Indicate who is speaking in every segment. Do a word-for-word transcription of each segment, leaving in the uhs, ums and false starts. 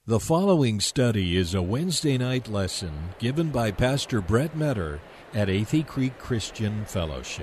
Speaker 1: The following study is a Wednesday night lesson given by Pastor Brett Metter at Athey Creek Christian Fellowship.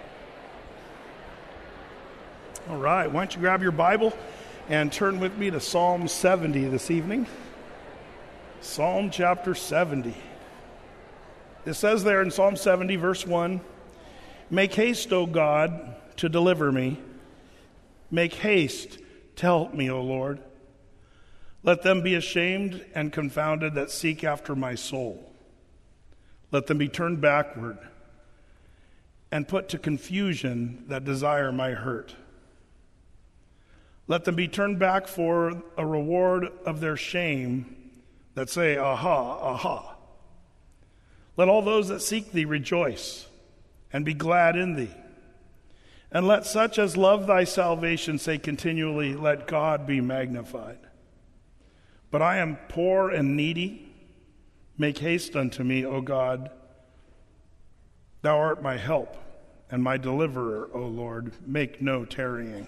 Speaker 2: All right, why don't you grab your Bible and turn with me to Psalm seventy this evening. Psalm chapter seventy. It says there in Psalm seventy, verse one, "Make haste, O God, to deliver me. Make haste to help me, O Lord. Let them be ashamed and confounded that seek after my soul. Let them be turned backward and put to confusion that desire my hurt. Let them be turned back for a reward of their shame that say, aha, aha. Let all those that seek thee rejoice and be glad in thee. And let such as love thy salvation say continually, let God be magnified. But I am poor and needy. Make haste unto me, O God. Thou art my help and my deliverer, O Lord. Make no tarrying."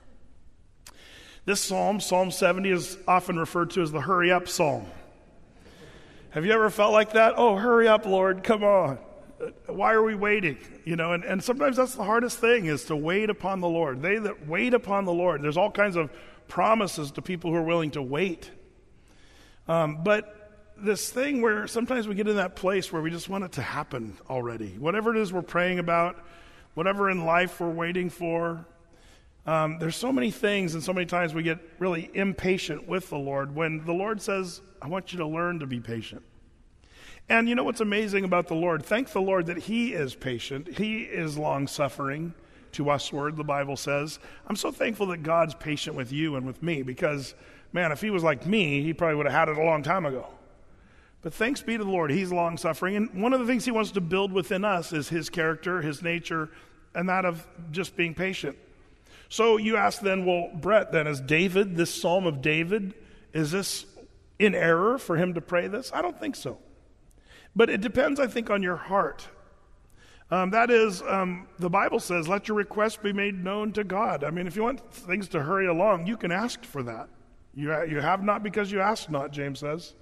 Speaker 2: This psalm, Psalm seventy, is often referred to as the hurry up psalm. Have you ever felt like that? Oh, hurry up, Lord, come on. Why are we waiting? You know, and, and sometimes that's the hardest thing, is to wait upon the Lord. They that wait upon the Lord, there's all kinds of promises to people who are willing to wait. Um, but this thing where sometimes we get in that place where we just want it to happen already. Whatever it is we're praying about, whatever in life we're waiting for, um, there's so many things, and so many times we get really impatient with the Lord when the Lord says, I want you to learn to be patient. And you know what's amazing about the Lord? Thank the Lord that He is patient. He is long-suffering to usward, the Bible says. I'm so thankful that God's patient with you and with me, because man, if he was like me, he probably would have had it a long time ago. But thanks be to the Lord, He's long-suffering. And one of the things He wants to build within us is His character, His nature, and that of just being patient. So you ask then, well, Brett, then, is David, this Psalm of David, is this in error for him to pray this? I don't think so. But it depends, I think, on your heart. Um, that is, um, the Bible says, let your requests be made known to God. I mean, if you want things to hurry along, you can ask for that. You you have not because you ask not, James says.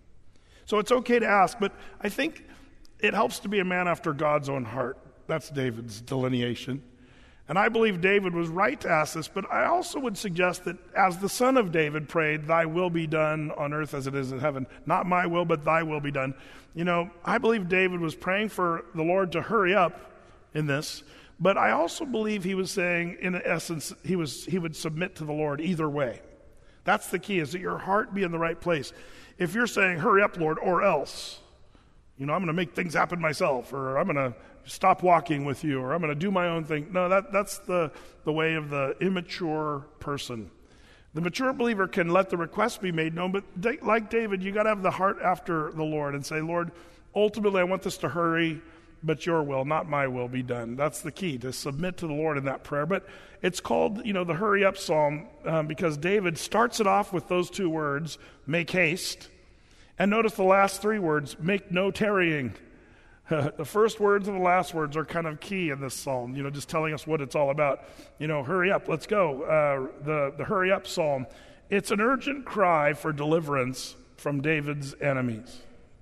Speaker 2: So it's okay to ask, but I think it helps to be a man after God's own heart. That's David's delineation. And I believe David was right to ask this, but I also would suggest that as the son of David prayed, thy will be done on earth as it is in heaven. Not my will, but thy will be done. You know, I believe David was praying for the Lord to hurry up in this, but I also believe he was saying, in essence, he was he would submit to the Lord either way. That's the key, is that your heart be in the right place. If you're saying, hurry up, Lord, or else, you know, I'm going to make things happen myself, or I'm going to stop walking with you, or I'm going to do my own thing. No, that that's the, the way of the immature person. The mature believer can let the request be made known, but they, like David, you got to have the heart after the Lord and say, Lord, ultimately I want this to hurry, but your will, not my will, be done. That's the key, to submit to the Lord in that prayer. But it's called, you know, the hurry up psalm um, because David starts it off with those two words, make haste. And notice the last three words, make no tarrying. The first words and the last words are kind of key in this psalm, you know, just telling us what it's all about. You know, hurry up, let's go. Uh, the, the hurry up psalm. It's an urgent cry for deliverance from David's enemies.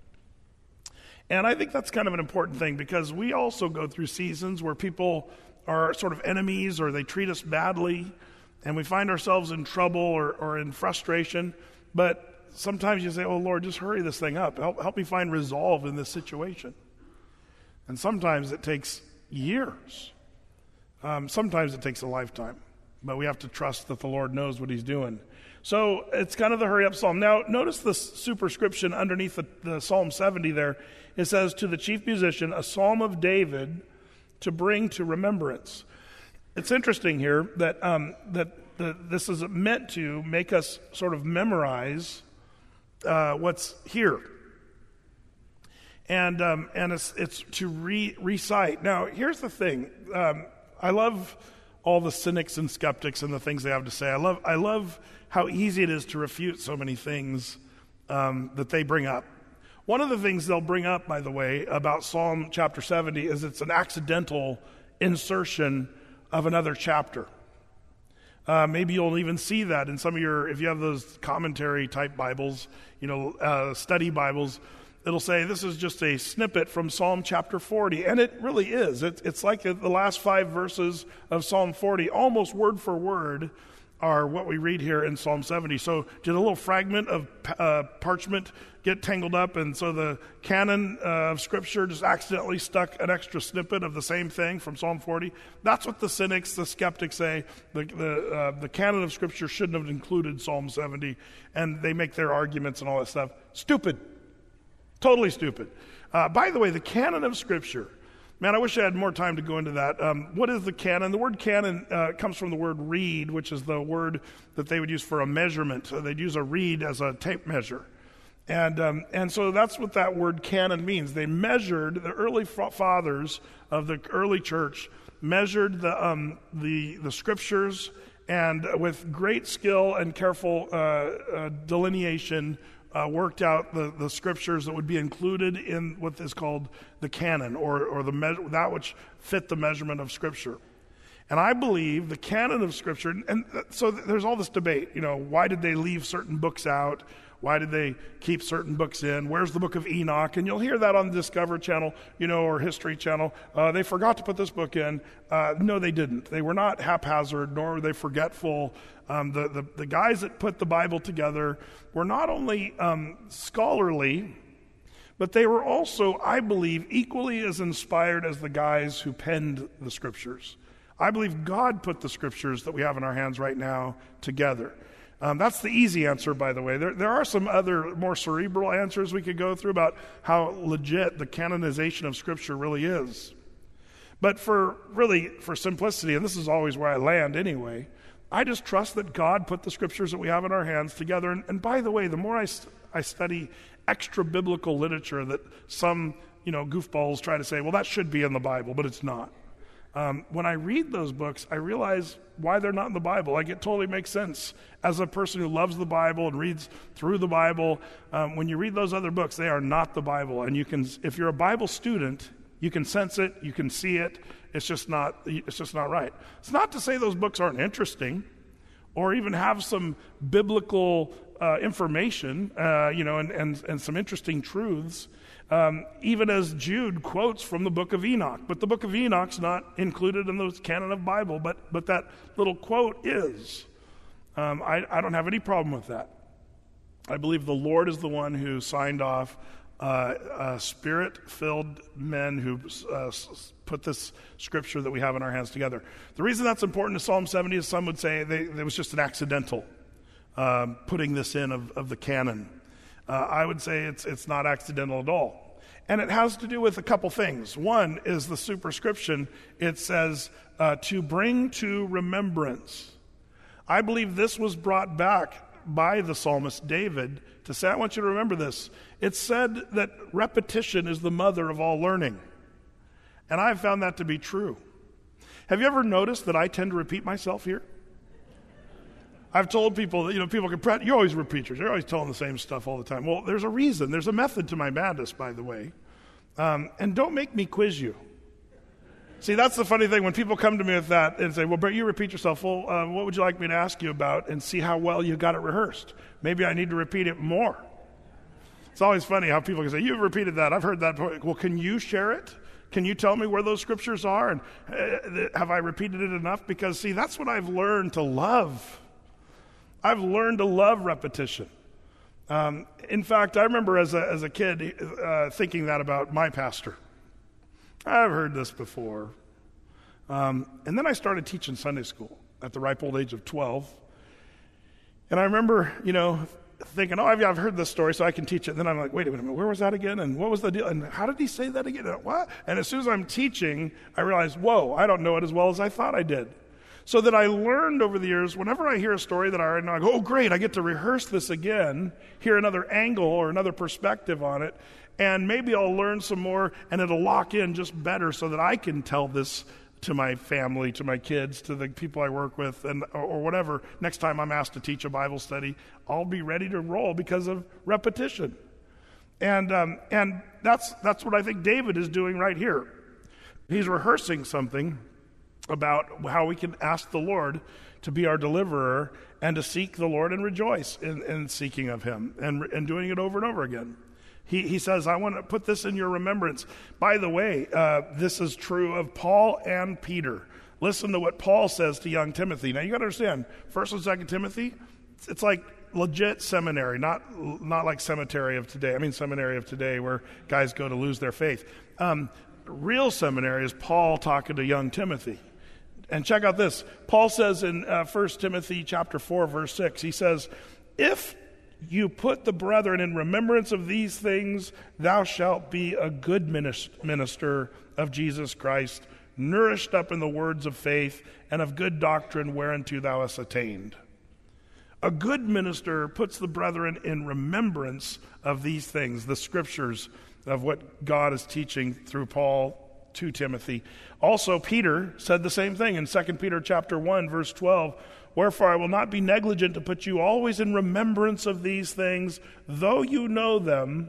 Speaker 2: And I think that's kind of an important thing, because we also go through seasons where people are sort of enemies, or they treat us badly, and we find ourselves in trouble or, or in frustration. But sometimes you say, oh, Lord, just hurry this thing up. Help, help me find resolve in this situation. And sometimes it takes years. Um, sometimes it takes a lifetime. But we have to trust that the Lord knows what He's doing. So it's kind of the hurry up psalm. Now, notice the superscription underneath the, the Psalm seventy there. It says, to the chief musician, a psalm of David to bring to remembrance. It's interesting here that um, that the, this is meant to make us sort of memorize uh, what's here. And um, and it's, it's to re- recite. Now, here's the thing. Um, I love all the cynics and skeptics and the things they have to say. I love I love how easy it is to refute so many things um, that they bring up. One of the things they'll bring up, by the way, about Psalm chapter seventy is it's an accidental insertion of another chapter. Uh, maybe you'll even see that in some of your, if you have those commentary type Bibles, you know, uh, study Bibles, it'll say this is just a snippet from Psalm chapter forty. And it really is. It, it's like the last five verses of Psalm forty, almost word for word, are what we read here in Psalm seventy. So did a little fragment of uh, parchment get tangled up, and so the canon uh, of Scripture just accidentally stuck an extra snippet of the same thing from Psalm forty? That's what the cynics, the skeptics say. The the, uh, the canon of Scripture shouldn't have included Psalm seventy, and they make their arguments and all that stuff. Stupid. Totally stupid. Uh, by the way, the canon of Scripture, man, I wish I had more time to go into that. Um, what is the canon? The word canon uh, comes from the word reed, which is the word that they would use for a measurement. So they'd use a reed as a tape measure. And um, and so that's what that word canon means. They measured, the early fathers of the early church measured the um, the, the Scriptures, and with great skill and careful uh, uh, delineation, Uh, worked out the, the Scriptures that would be included in what is called the canon, or, or the me- that which fit the measurement of Scripture. And I believe the canon of Scripture, and, and so there's all this debate, you know, why did they leave certain books out? Why did they keep certain books in? Where's the book of Enoch? And you'll hear that on the Discover Channel, you know, or History Channel. Uh, they forgot to put this book in. Uh, no, they didn't. They were not haphazard, nor were they forgetful. Um, the, the, the guys that put the Bible together were not only um, scholarly, but they were also, I believe, equally as inspired as the guys who penned the Scriptures. I believe God put the Scriptures that we have in our hands right now together. Um, that's the easy answer, by the way. There, there are some other more cerebral answers we could go through about how legit the canonization of Scripture really is. But for really, for simplicity, and this is always where I land anyway, I just trust that God put the Scriptures that we have in our hands together. And, and by the way, the more I, st- I study extra biblical literature that some, you know, goofballs try to say, well, that should be in the Bible, but it's not. Um, when I read those books, I realize why they're not in the Bible. Like, it totally makes sense. As a person who loves the Bible and reads through the Bible, um, when you read those other books, they are not the Bible. And you can, if you're a Bible student, you can sense it, you can see it. It's just not, it's just not right. It's not to say those books aren't interesting, or even have some biblical uh, information, uh, you know, and, and, and some interesting truths. Um, even as Jude quotes from the book of Enoch. But the book of Enoch's not included in the canon of Bible, but, but that little quote is. Um, I, I don't have any problem with that. I believe the Lord is the one who signed off uh, uh, spirit-filled men who uh, put this Scripture that we have in our hands together. The reason that's important to Psalm seventy is some would say they, it was just an accidental um, putting this in of, of the canon. Uh, I would say it's it's not accidental at all. And it has to do with a couple things. One is the superscription. It says, uh, to bring to remembrance. I believe this was brought back by the psalmist David to say, I want you to remember this. It said that repetition is the mother of all learning. And I've found that to be true. Have you ever noticed that I tend to repeat myself here? I've told people that, you know, people can, pre- you're always repeaters. You're always telling the same stuff all the time. Well, there's a reason. There's a method to my madness, by the way. Um, and don't make me quiz you. See, that's the funny thing. When people come to me with that and say, well, Brett, you repeat yourself. Well, uh, what would you like me to ask you about, and see how well you got it rehearsed? Maybe I need to repeat it more. It's always funny how people can say, you've repeated that. I've heard that before. Well, can you share it? Can you tell me where those scriptures are? And uh, have I repeated it enough? Because, see, that's what I've learned to love. I've learned to love repetition. Um, in fact, I remember as a, as a kid uh, thinking that about my pastor. I've heard this before. Um, and then I started teaching Sunday school at the ripe old age of twelve. And I remember, you know, thinking, oh, I've, I've heard this story, so I can teach it. And then I'm like, wait a minute, where was that again? And what was the deal? And how did he say that again? And what? And as soon as I'm teaching, I realized, whoa, I don't know it as well as I thought I did. So that I learned over the years, whenever I hear a story that I already know, I go, oh, great, I get to rehearse this again, hear another angle or another perspective on it, and maybe I'll learn some more, and it'll lock in just better so that I can tell this to my family, to my kids, to the people I work with, and or, or whatever. Next time I'm asked to teach a Bible study, I'll be ready to roll because of repetition. And um, and that's that's what I think David is doing right here. He's rehearsing something about how we can ask the Lord to be our deliverer and to seek the Lord and rejoice in, in seeking of him and, and doing it over and over again. He, he says, I want to put this in your remembrance. By the way, uh, this is true of Paul and Peter. Listen to what Paul says to young Timothy. Now, you got to understand, First and Second Timothy, it's, it's like legit seminary, not not like cemetery of today. I mean, seminary of today where guys go to lose their faith. Um, real seminary is Paul talking to young Timothy. And check out this. Paul says in uh, First Timothy chapter four, verse six, he says, if you put the brethren in remembrance of these things, thou shalt be a good minister of Jesus Christ, nourished up in the words of faith and of good doctrine whereunto thou hast attained. A good minister puts the brethren in remembrance of these things, the scriptures of what God is teaching through Paul to Timothy. Also, Peter said the same thing in Second Peter chapter one, verse twelve. Wherefore I will not be negligent to put you always in remembrance of these things, though you know them,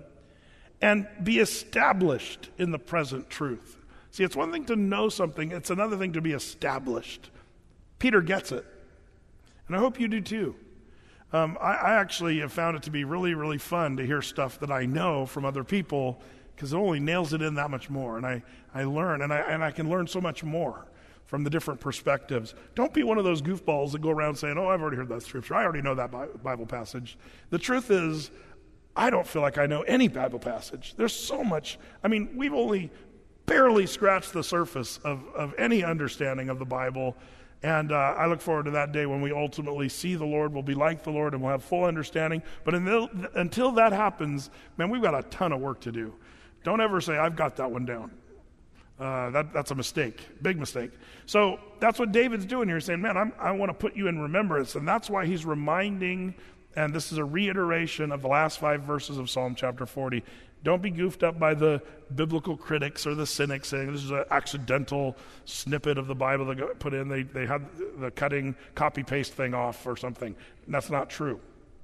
Speaker 2: and be established in the present truth. See, it's one thing to know something, it's another thing to be established. Peter gets it. And I hope you do too. Um, I, I actually have found it to be really, really fun to hear stuff that I know from other people, because it only nails it in that much more. And I, I learn, and I, and I can learn so much more from the different perspectives. Don't be one of those goofballs that go around saying, oh, I've already heard that scripture. I already know that Bible passage. The truth is, I don't feel like I know any Bible passage. There's so much. I mean, we've only barely scratched the surface of, of any understanding of the Bible. And uh, I look forward to that day when we ultimately see the Lord, we'll be like the Lord, and we'll have full understanding. But until, until that happens, man, we've got a ton of work to do. Don't ever say, I've got that one down. Uh, that, that's a mistake, big mistake. So that's what David's doing here. He's saying, man, I'm, I want to put you in remembrance. And that's why he's reminding, and this is a reiteration of the last five verses of Psalm chapter forty. Don't be goofed up by the biblical critics or the cynics saying this is an accidental snippet of the Bible that got put in. They, they had the cutting, copy-paste thing off or something. And that's not true.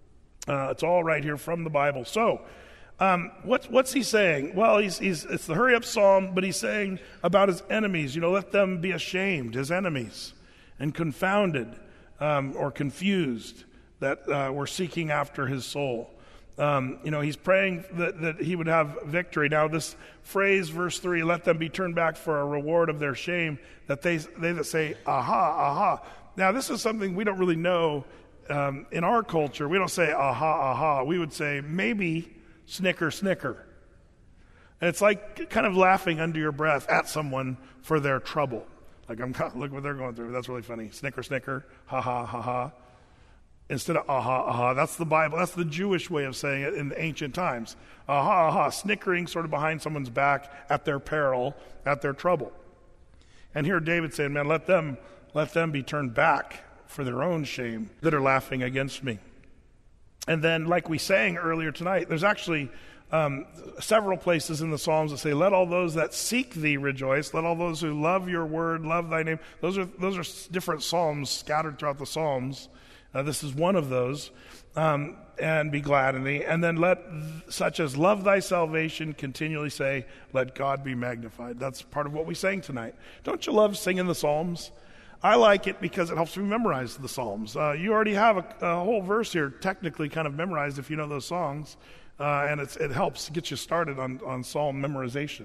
Speaker 2: Uh, it's all right here from the Bible. So, Um, what's, what's he saying? Well, he's, he's, it's the hurry-up psalm, but he's saying about his enemies, you know, let them be ashamed, his enemies, and confounded um, or confused that uh, were seeking after his soul. Um, you know, he's praying that, that he would have victory. Now, this phrase, verse three, let them be turned back for a reward of their shame, that they, they that say, aha, aha. Now, this is something we don't really know um, in our culture. We don't say, aha, aha. We would say, maybe, snicker, snicker. And it's like kind of laughing under your breath at someone for their trouble. Like, I'm look what they're going through. That's really funny. Snicker, snicker, ha ha, ha ha. Instead of aha, aha. That's the Bible. That's the Jewish way of saying it in the ancient times. Aha, aha. Snickering sort of behind someone's back at their peril, at their trouble. And here David's saying, man, let them, let them be turned back for their own shame that are laughing against me. And then, like we sang earlier tonight, there's actually um, several places in the Psalms that say, let all those that seek thee rejoice. Let all those who love your word, love thy name. Those are those are different Psalms scattered throughout the Psalms. Uh, this is one of those. Um, and be glad in thee. And then let such as love thy salvation continually say, let God be magnified. That's part of what we sang tonight. Don't you love singing the Psalms? I like it because it helps me memorize the Psalms. Uh, you already have a, a whole verse here technically kind of memorized if you know those songs, uh, and it's, it helps get you started on, on Psalm memorization.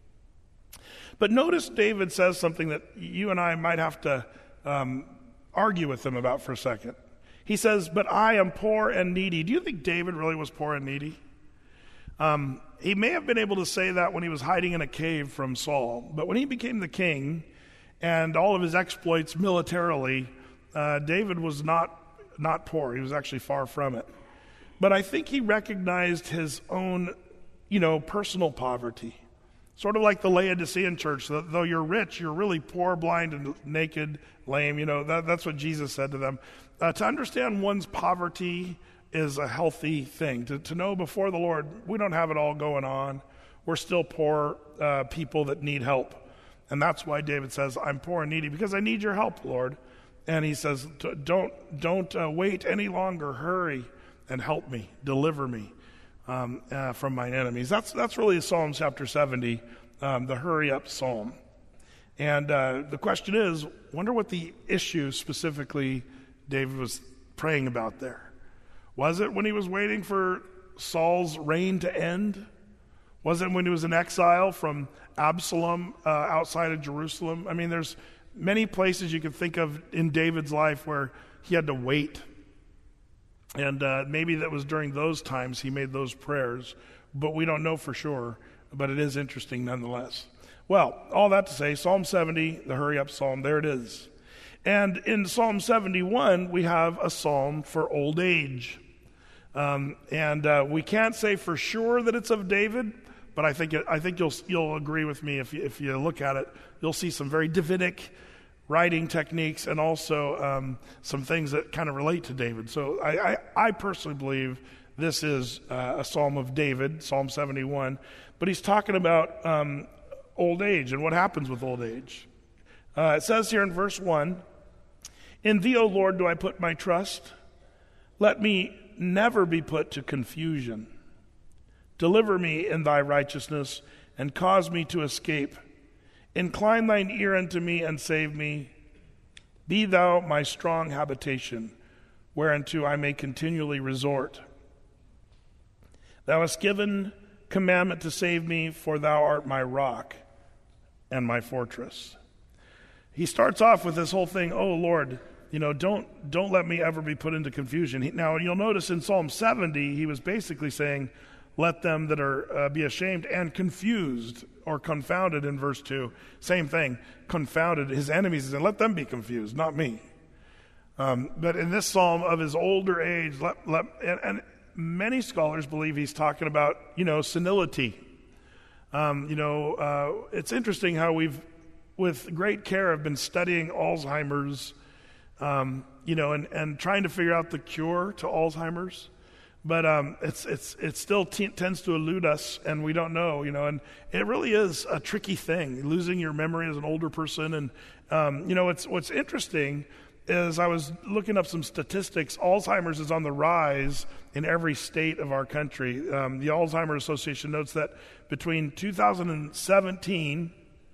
Speaker 2: But notice David says something that you and I might have to um, argue with him about for a second. He says, but I am poor and needy. Do you think David really was poor and needy? Um, he may have been able to say that when he was hiding in a cave from Saul, but when he became the king, and all of his exploits militarily, uh, David was not not poor. He was actually far from it. But I think he recognized his own, you know, personal poverty. Sort of like the Laodicean church, that though you're rich, you're really poor, blind, and naked, lame. You know, that, that's what Jesus said to them. Uh, to understand one's poverty is a healthy thing. To, to know before the Lord, we don't have it all going on. We're still poor uh, people that need help. And that's why David says, I'm poor and needy, because I need your help, Lord. And he says, don't don't uh, wait any longer. Hurry and help me, deliver me um, uh, from mine enemies. That's that's really Psalm chapter seventy, um, the hurry up psalm. And uh, the question is, wonder what the issue specifically David was praying about there. Was it when he was waiting for Saul's reign to end? Was it when he was in exile from Absalom uh, outside of Jerusalem? I mean, there's many places you could think of in David's life where he had to wait. And uh, maybe that was during those times he made those prayers, but we don't know for sure. But it is interesting nonetheless. Well, all that to say, Psalm seventy, the hurry-up psalm, there it is. And in Psalm seventy-one, we have a psalm for old age. Um, and uh, we can't say for sure that it's of David, but I think it, I think you'll you'll agree with me if you, if you look at it. You'll see some very Davidic writing techniques and also um, some things that kind of relate to David. So I, I, I personally believe this is uh, a psalm of David, Psalm seventy-one. But he's talking about um, old age and what happens with old age. Uh, it says here in verse one, "In thee, O Lord, do I put my trust. Let me never be put to confusion. Deliver me in thy righteousness, and cause me to escape. Incline thine ear unto me, and save me. Be thou my strong habitation, whereunto I may continually resort. Thou hast given commandment to save me, for thou art my rock and my fortress." He starts off with this whole thing, oh Lord, you know, don't don't let me ever be put into confusion. He, now, you'll notice in Psalm seventy, he was basically saying, let them that are uh, be ashamed and confused or confounded in verse two. Same thing, confounded. His enemies, and let them be confused, not me. Um, but in this psalm of his older age, let, let, and, and many scholars believe he's talking about, you know, senility. Um, you know, uh, it's interesting how we've, with great care, have been studying Alzheimer's, um, you know, and, and trying to figure out the cure to Alzheimer's. But um, it's it's it still t- tends to elude us, and we don't know, you know. And it really is a tricky thing, losing your memory as an older person. And um, you know, it's what's interesting is I was looking up some statistics. Alzheimer's is on the rise in every state of our country. Um, the Alzheimer's Association notes that between two thousand seventeen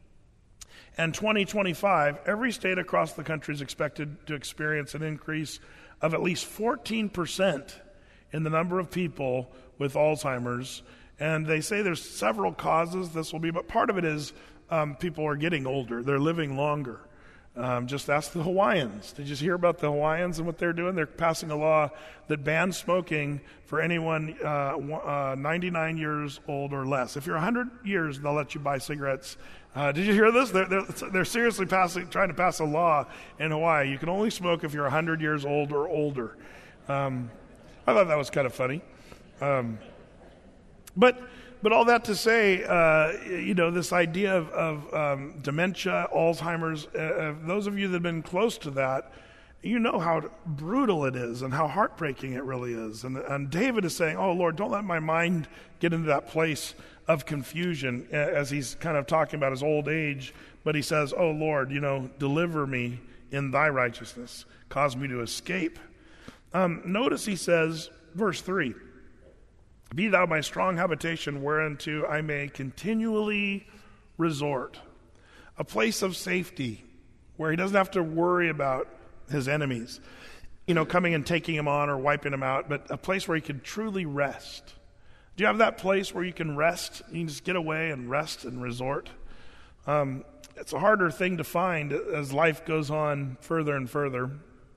Speaker 2: and twenty twenty-five, every state across the country is expected to experience an increase of at least fourteen percent in the number of people with Alzheimer's. And they say there's several causes this will be, but part of it is um, people are getting older. They're living longer. Um, just ask the Hawaiians. Did you hear about the Hawaiians and what they're doing? They're passing a law that bans smoking for anyone uh, uh, ninety-nine years old or less. If you're one hundred years, they'll let you buy cigarettes. Uh, did you hear this? They're, they're, they're seriously passing, trying to pass a law in Hawaii. You can only smoke if you're one hundred years old or older. Um, I thought that was kind of funny. Um, but but all that to say, uh, you know, this idea of, of um, dementia, Alzheimer's, uh, those of you that have been close to that, you know how brutal it is and how heartbreaking it really is. And, and David is saying, oh, Lord, don't let my mind get into that place of confusion as he's kind of talking about his old age. But he says, oh, Lord, you know, deliver me in thy righteousness. Cause me to escape. Um, notice he says, verse three, be thou my strong habitation whereunto I may continually resort. A place of safety where he doesn't have to worry about his enemies, you know, coming and taking him on or wiping him out, but a place where he can truly rest. Do you have that place where you can rest? You can just get away and rest and resort. Um, it's a harder thing to find as life goes on further and further.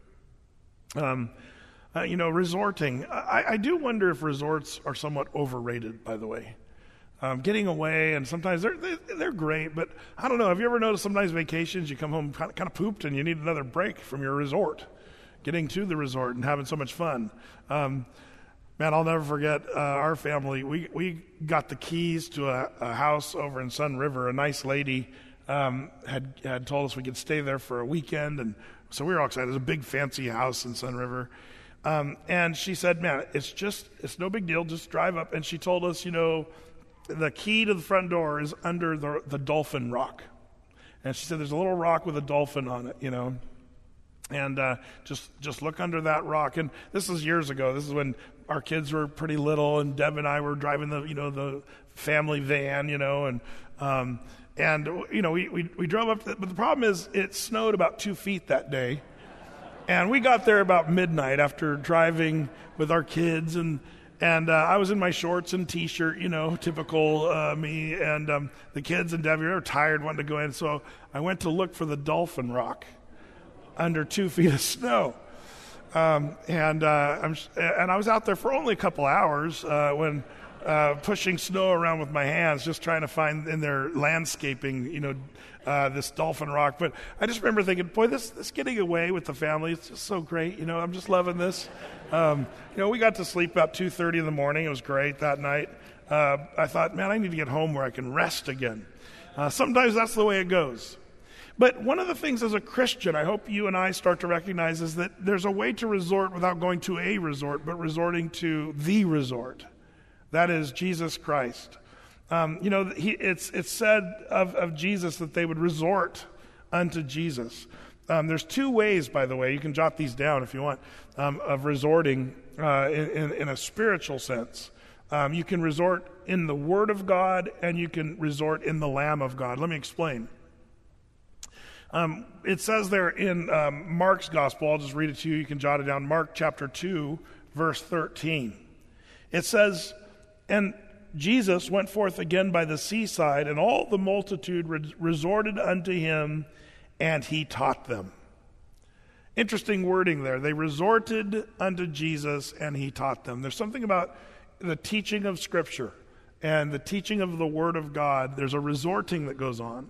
Speaker 2: Um, uh, you know, resorting. I, I do wonder if resorts are somewhat overrated, by the way. Um, getting away, and sometimes they're they, they're great, but I don't know. Have you ever noticed sometimes vacations you come home kind of, kind of pooped and you need another break from your resort, getting to the resort and having so much fun. Um, man, I'll never forget uh, our family. We we got the keys to a, a house over in Sun River. A nice lady um, had had told us we could stay there for a weekend, and so we were all excited. It was a big fancy house in Sun River. Um, and she said, man, it's just, it's no big deal. Just drive up. And she told us, you know, the key to the front door is under the, the dolphin rock. And she said, there's a little rock with a dolphin on it, you know. And uh, just just look under that rock. And this is years ago. This is when our kids were pretty little, and Deb and I were driving the you know the family van, you know, and um, and you know we, we we drove up. To, but the problem is it snowed about two feet that day, and we got there about midnight after driving with our kids, and and uh, I was in my shorts and t-shirt, you know, typical uh, me, and um, the kids and Debbie were tired, wanting to go in, so I went to look for the Dolphin Rock under two feet of snow. Um, and uh, I'm, and I was out there for only a couple hours uh, when uh, pushing snow around with my hands, just trying to find in their landscaping, you know, uh, this Dolphin Rock. But I just remember thinking, boy, this, this getting away with the family, it's just so great. You know, I'm just loving this. Um, you know, we got to sleep about two thirty in the morning. It was great that night. Uh, I thought, man, I need to get home where I can rest again. Uh, sometimes that's the way it goes. But one of the things as a Christian, I hope you and I start to recognize, is that there's a way to resort without going to a resort, but resorting to the resort. That is Jesus Christ. Um, you know, he, it's it's said of, of Jesus that they would resort unto Jesus. Um, there's two ways, by the way, you can jot these down if you want, um, of resorting uh, in, in, in a spiritual sense. Um, you can resort in the Word of God, and you can resort in the Lamb of God. Let me explain. Um, it says there in um, Mark's gospel, I'll just read it to you, you can jot it down, Mark chapter two, verse thirteen. It says, and Jesus went forth again by the seaside, and all the multitude re- resorted unto him, and he taught them. Interesting wording there. They resorted unto Jesus, and he taught them. There's something about the teaching of Scripture and the teaching of the Word of God. There's a resorting that goes on.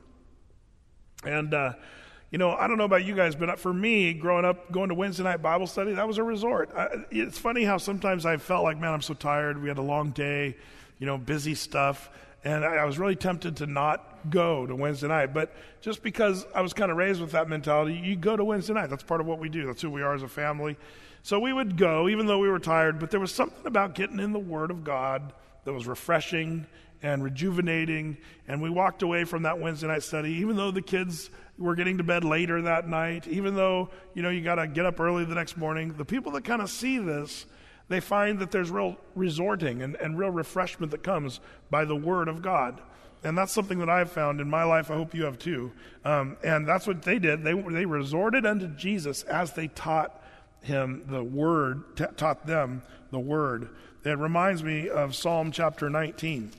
Speaker 2: And, uh, you know, I don't know about you guys, but for me, growing up, going to Wednesday night Bible study, that was a resort. I, it's funny how sometimes I felt like, man, I'm so tired. We had a long day, you know, busy stuff. And I, I was really tempted to not go to Wednesday night. But just because I was kind of raised with that mentality, you go to Wednesday night. That's part of what we do. That's who we are as a family. So we would go, even though we were tired. But there was something about getting in the Word of God that was refreshing and rejuvenating, and we walked away from that Wednesday night study, even though the kids were getting to bed later that night, even though, you know, you got to get up early the next morning. The people that kind of see this, they find that there's real resorting and, and real refreshment that comes by the Word of God. And that's something that I've found in my life. I hope you have too. Um, and that's what they did. They they resorted unto Jesus as they taught him the Word, t- taught them the Word. It reminds me of Psalm chapter nineteen.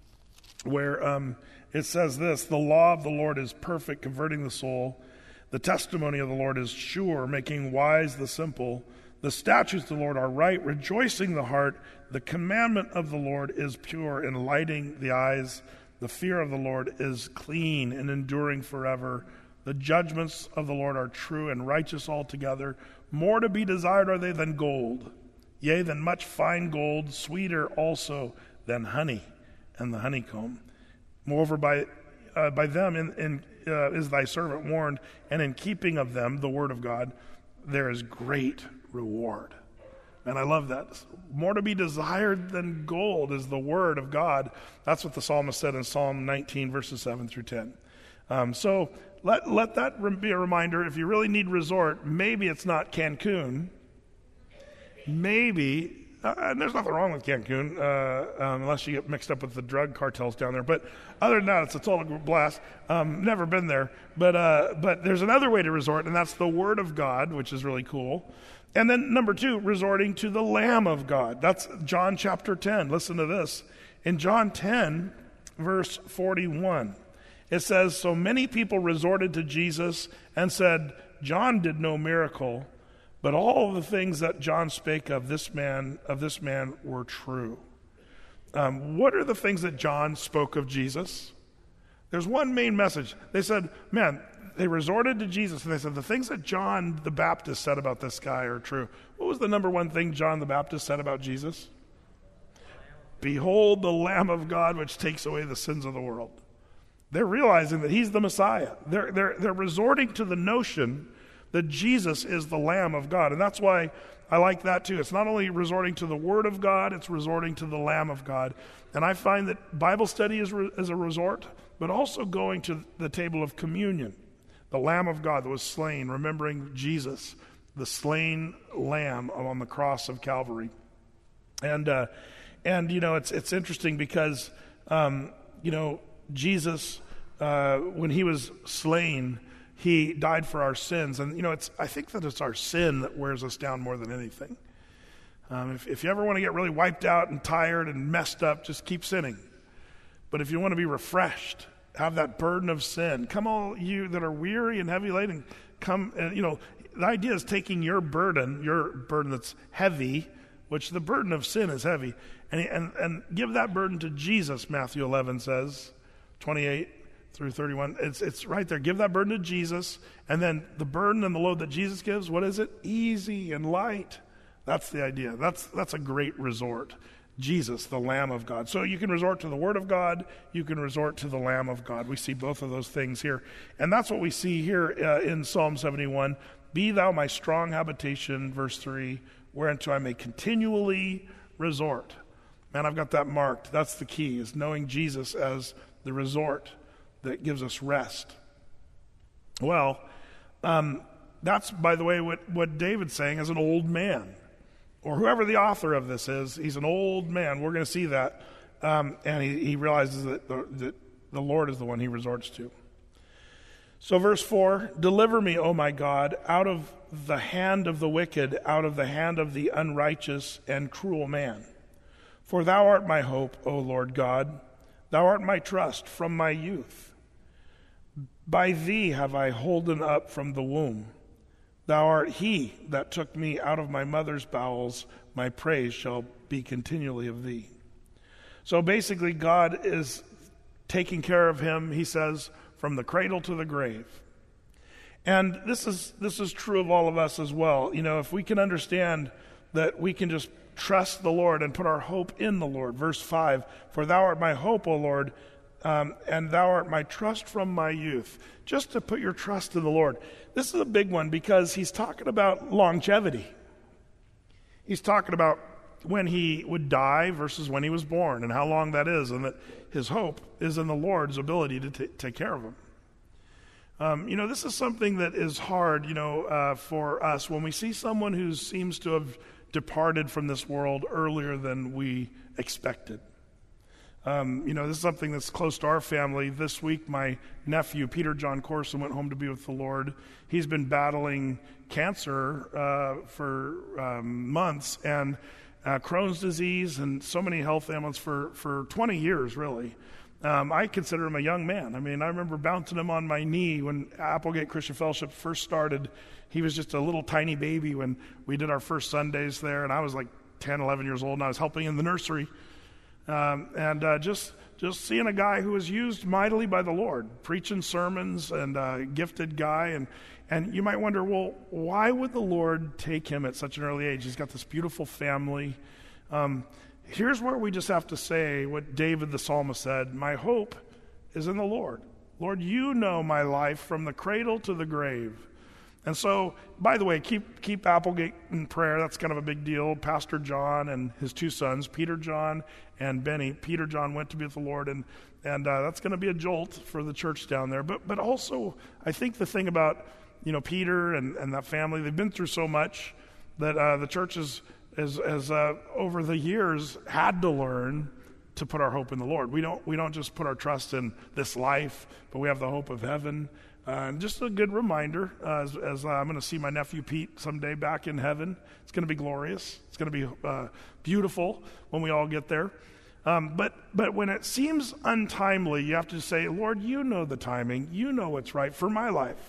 Speaker 2: Where um, it says this, the law of the Lord is perfect, converting the soul. The testimony of the Lord is sure, making wise the simple. The statutes of the Lord are right, rejoicing the heart. The commandment of the Lord is pure, enlightening the eyes. The fear of the Lord is clean and enduring forever. The judgments of the Lord are true and righteous altogether. More to be desired are they than gold, yea, than much fine gold, sweeter also than honey and the honeycomb. Moreover, by uh, by them in, in, uh, is thy servant warned, and in keeping of them, the word of God, there is great reward. And I love that. More to be desired than gold is the word of God. That's what the psalmist said in Psalm nineteen, verses seven through ten. Um, so let, let that be a reminder. If you really need resort, maybe it's not Cancun. Maybe... Uh, and there's nothing wrong with Cancun, uh, um, unless you get mixed up with the drug cartels down there. But other than that, it's a total blast. Um, never been there. But uh, but there's another way to resort, and that's the Word of God, which is really cool. And then number two, resorting to the Lamb of God. That's John chapter ten. Listen to this. In John ten, verse forty-one, it says, so many people resorted to Jesus and said, John did no miracle, but all the things that John spake of this man of this man were true. Um, what are the things that John spoke of Jesus? There's one main message. They said, man, they resorted to Jesus, and they said, the things that John the Baptist said about this guy are true. What was the number one thing John the Baptist said about Jesus? Behold the Lamb of God, which takes away the sins of the world. They're realizing that he's the Messiah. They're, they're, they're resorting to the notion that Jesus is the Lamb of God. And that's why I like that too. It's not only resorting to the Word of God, it's resorting to the Lamb of God. And I find that Bible study is, re- is a resort, but also going to the table of communion. the Lamb of God that was slain, remembering Jesus, the slain lamb on the cross of Calvary. And, uh, and you know, it's it's interesting because, um, you know, Jesus, uh, when he was slain, he died for our sins. And, you know, it's I think that it's our sin that wears us down more than anything. Um, if, if you ever want to get really wiped out and tired and messed up, just keep sinning. But if you want to be refreshed, have that burden of sin, come all you that are weary and heavy laden, come, and, you know, the idea is taking your burden, your burden that's heavy, which the burden of sin is heavy, and, and, and give that burden to Jesus, Matthew eleven says, twenty-eight through thirty-one. It's, it's right there. Give that burden to Jesus, and then the burden and the load that Jesus gives, what is it? Easy and light. That's the idea. That's, that's a great resort. Jesus, the Lamb of God. So you can resort to the Word of God, you can resort to the Lamb of God. We see both of those things here. And that's what we see here uh, in Psalm seventy-one. Be thou my strong habitation, verse three, whereunto I may continually resort. Man, I've got that marked. That's the key, is knowing Jesus as the resort that gives us rest. Well, um, that's, by the way, what, what David's saying as an old man. Or whoever the author of this is, he's an old man. We're going to see that. Um, and he, he realizes that the, that the Lord is the one he resorts to. So verse four, deliver me, O my God, out of the hand of the wicked, out of the hand of the unrighteous and cruel man. For thou art my hope, O Lord God. Thou art my trust from my youth. By thee have I holden up from the womb. Thou art he that took me out of my mother's bowels. My praise shall be continually of thee. So basically, God is taking care of him, he says, from the cradle to the grave. And this is this is true of all of us as well. You know, if we can understand that we can just trust the Lord and put our hope in the Lord. Verse five, for thou art my hope, O Lord, um, and thou art my trust from my youth. Just to put your trust in the Lord. This is a big one because he's talking about longevity. He's talking about when he would die versus when he was born and how long that is, and that his hope is in the Lord's ability to t- take care of him. Um, you know, this is something that is hard, you know, uh, for us when we see someone who seems to have departed from this world earlier than we expected. Um, you know, this is something that's close to our family. This week, my nephew, Peter John Corson, went home to be with the Lord. He's been battling cancer uh, for um, months and uh, Crohn's disease and so many health ailments for, for twenty years, really. Um, I consider him a young man. I mean, I remember bouncing him on my knee when Applegate Christian Fellowship first started. He was just a little tiny baby when we did our first Sundays there, and I was like ten, eleven years old, and I was helping in the nursery. Um, and uh, just just seeing a guy who was used mightily by the Lord, preaching sermons, and a uh, gifted guy. And, and you might wonder, well, why would the Lord take him at such an early age? He's got this beautiful family. Um, here's where we just have to say what David the psalmist said, my hope is in the Lord. Lord, you know my life from the cradle to the grave. And so, by the way, keep keep Applegate in prayer. That's kind of a big deal. Pastor John and his two sons, Peter John and Benny. Peter John went to be with the Lord, and and uh, that's going to be a jolt for the church down there. But but also, I think the thing about, you know, Peter and, and that family, they've been through so much that uh, the church has, has, has uh, over the years had to learn to put our hope in the Lord. We don't we don't just put our trust in this life, but we have the hope of heaven. Uh, and just a good reminder, uh, as, as uh, I'm going to see my nephew Pete someday back in heaven. It's going to be glorious. It's going to be uh, beautiful when we all get there. Um, but but when it seems untimely, you have to say, Lord, you know the timing. You know what's right for my life.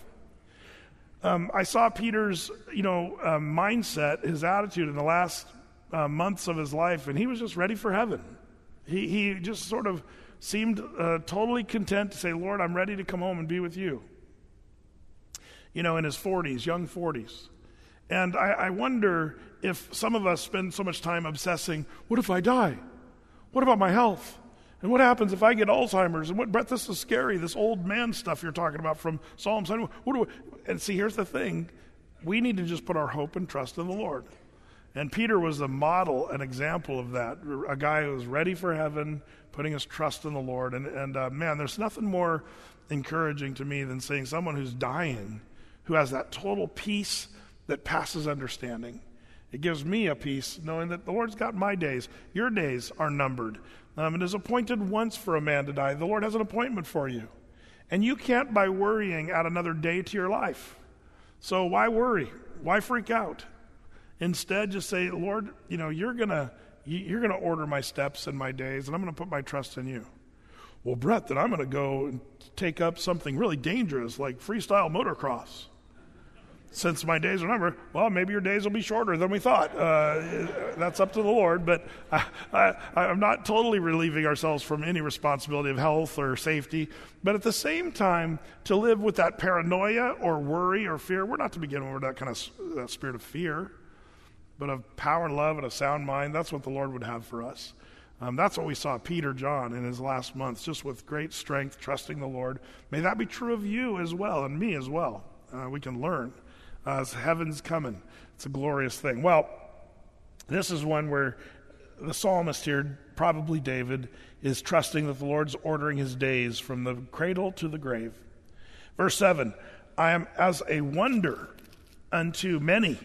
Speaker 2: Um, I saw Peter's, you know, uh, mindset, his attitude in the last uh, months of his life, and he was just ready for heaven. He he just sort of seemed uh, totally content to say, Lord, I'm ready to come home and be with you. You know, in his forties, young forties. And I, I wonder if some of us spend so much time obsessing, what if I die? What about my health? And what happens if I get Alzheimer's? And what, Brett, this is scary, this old man stuff you're talking about from Psalms. What do we, and see, here's the thing. We need to just put our hope and trust in the Lord. And Peter was a model, an example of that, a guy who was ready for heaven, putting his trust in the Lord. And, and uh, man, there's nothing more encouraging to me than seeing someone who's dying, who has that total peace that passes understanding. It gives me a peace knowing that the Lord's got my days. Your days are numbered. Um, it is appointed once for a man to die. The Lord has an appointment for you. And you can't, by worrying, add another day to your life. So why worry? Why freak out? Instead, just say, Lord, you know, you're gonna you're gonna order my steps and my days, and I'm gonna put my trust in you. Well, Brett, then I'm gonna go and take up something really dangerous like freestyle motocross. Since my days are numbered, well, maybe your days will be shorter than we thought. Uh, that's up to the Lord, but I, I, I'm not totally relieving ourselves from any responsibility of health or safety. But at the same time, to live with that paranoia or worry or fear, we're not to begin with that kind of that spirit of fear, but of power and love and a sound mind. That's what the Lord would have for us. Um, that's what we saw Peter John in his last months, just with great strength, trusting the Lord. May that be true of you as well, and me as well. Uh, we can learn. Uh, as heaven's coming. It's a glorious thing. Well, this is one where the psalmist here, probably David, is trusting that the Lord's ordering his days from the cradle to the grave. Verse seven, I am as a wonder unto many,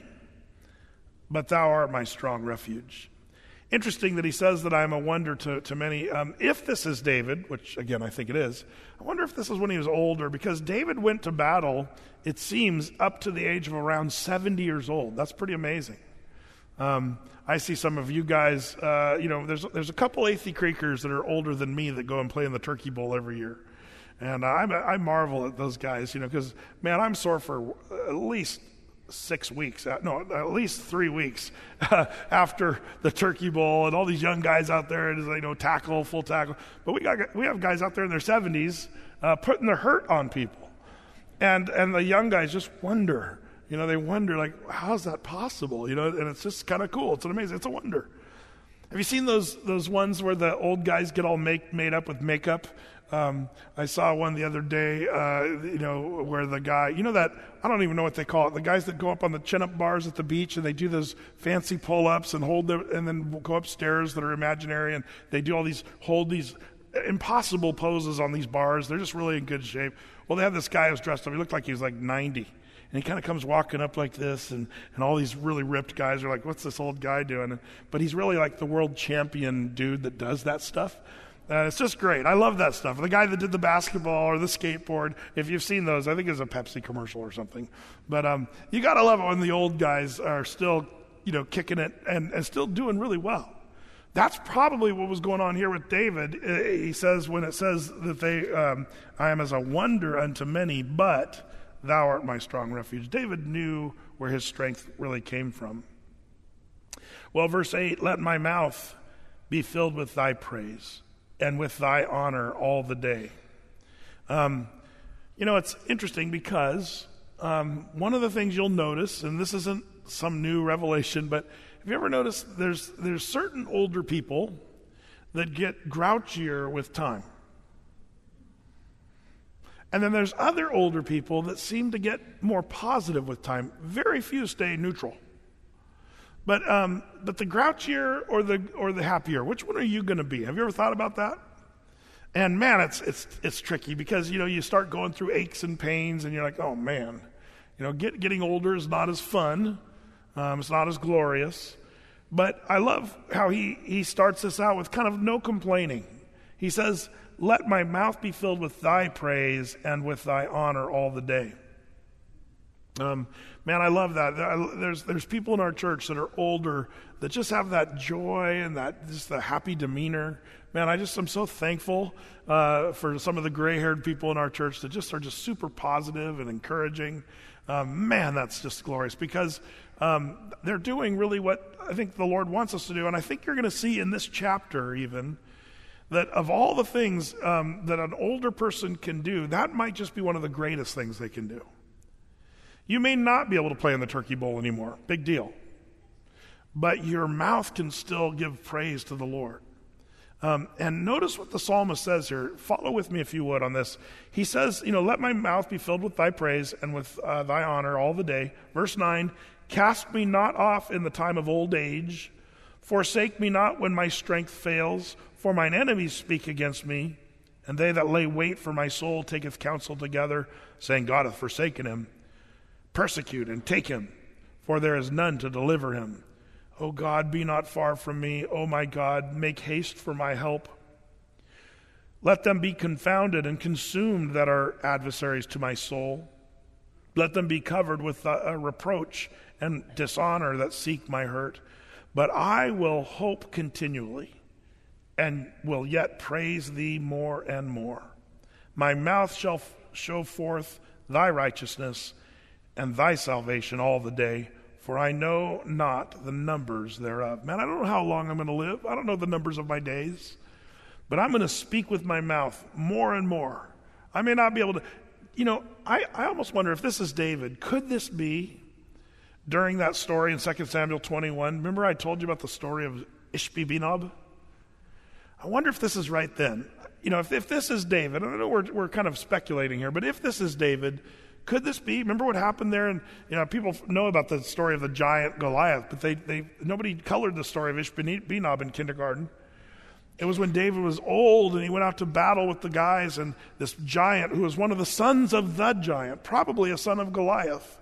Speaker 2: but thou art my strong refuge. Interesting that he says that I am a wonder to, to many. Um, if this is David, which again I think it is, I wonder if this is when he was older, because David went to battle, it seems, up to the age of around seventy years old. That's pretty amazing. Um, I see some of you guys, uh, you know, there's there's a couple Athey Creekers that are older than me that go and play in the Turkey Bowl every year. And uh, I, I marvel at those guys, you know, because, man, I'm sore for at least six weeks, no, at least three weeks uh, after the Turkey Bowl, and all these young guys out there, and you know, tackle, full tackle. But we got we have guys out there in their seventies uh, putting the hurt on people, and and the young guys just wonder, you know, they wonder like, how's that possible, you know? And it's just kind of cool. It's an amazing. It's a wonder. Have you seen those those ones where the old guys get all make made up with makeup? Um, I saw one the other day, uh, you know, where the guy, you know that, I don't even know what they call it, the guys that go up on the chin-up bars at the beach and they do those fancy pull-ups and hold their, and then go upstairs that are imaginary, and they do all these, hold these impossible poses on these bars. They're just really in good shape. Well, they had this guy who was dressed up, he looked like he was like ninety. And he kind of comes walking up like this, and, and all these really ripped guys are like, what's this old guy doing? But he's really like the world champion dude that does that stuff. Uh, it's just great. I love that stuff. The guy that did the basketball or the skateboard, if you've seen those, I think it's a Pepsi commercial or something. But um, you got to love it when the old guys are still, you know, kicking it and, and still doing really well. That's probably what was going on here with David. He says, when it says that they, um, I am as a wonder unto many, but thou art my strong refuge. David knew where his strength really came from. Well, verse eight, let my mouth be filled with thy praise, and with thy honor all the day. Um, you know, it's interesting because um, one of the things you'll notice, and this isn't some new revelation, but have you ever noticed there's there's certain older people that get grouchier with time? And then there's other older people that seem to get more positive with time. Very few stay neutral. But um, but the grouchier or the or the happier, which one are you going to be? Have you ever thought about that? And man, it's it's it's tricky because you know you start going through aches and pains, and you're like, oh man, you know, get, getting older is not as fun. Um, it's not as glorious. But I love how he he starts this out with kind of no complaining. He says, "Let my mouth be filled with thy praise and with thy honor all the day." Um, man, I love that. There's there's people in our church that are older that just have that joy and that just the happy demeanor. Man, I just I'm so thankful uh, for some of the gray-haired people in our church that just are just super positive and encouraging. Um, man, that's just glorious because um, they're doing really what I think the Lord wants us to do. And I think you're going to see in this chapter even that of all the things um, that an older person can do, that might just be one of the greatest things they can do. You may not be able to play in the Turkey Bowl anymore. Big deal. But your mouth can still give praise to the Lord. Um, and notice what the psalmist says here. Follow with me if you would on this. He says, you know, let my mouth be filled with thy praise and with uh, thy honor all the day. Verse nine, cast me not off in the time of old age. Forsake me not when my strength fails. For mine enemies speak against me. And they that lay wait for my soul taketh counsel together, saying, God hath forsaken him. Persecute and take him, for there is none to deliver him. O God, be not far from me. O my God, make haste for my help. Let them be confounded and consumed that are adversaries to my soul. Let them be covered with a reproach and dishonor that seek my hurt. But I will hope continually, and will yet praise thee more and more. My mouth shall f- show forth thy righteousness and thy salvation all the day, for I know not the numbers thereof. Man, I don't know how long I'm going to live. I don't know the numbers of my days. But I'm going to speak with my mouth more and more. I may not be able to, you know, I, I almost wonder if this is David. Could this be during that story in Second Samuel twenty-one? Remember I told you about the story of Ishbi-Benob? I wonder if this is right then. You know, if, if this is David, I know we're, we're kind of speculating here, but if this is David, could this be? Remember what happened there? And you know, people know about the story of the giant Goliath, but they, they nobody colored the story of Ishbi-Benob in kindergarten. It was when David was old and he went out to battle with the guys, and this giant, who was one of the sons of the giant, probably a son of Goliath,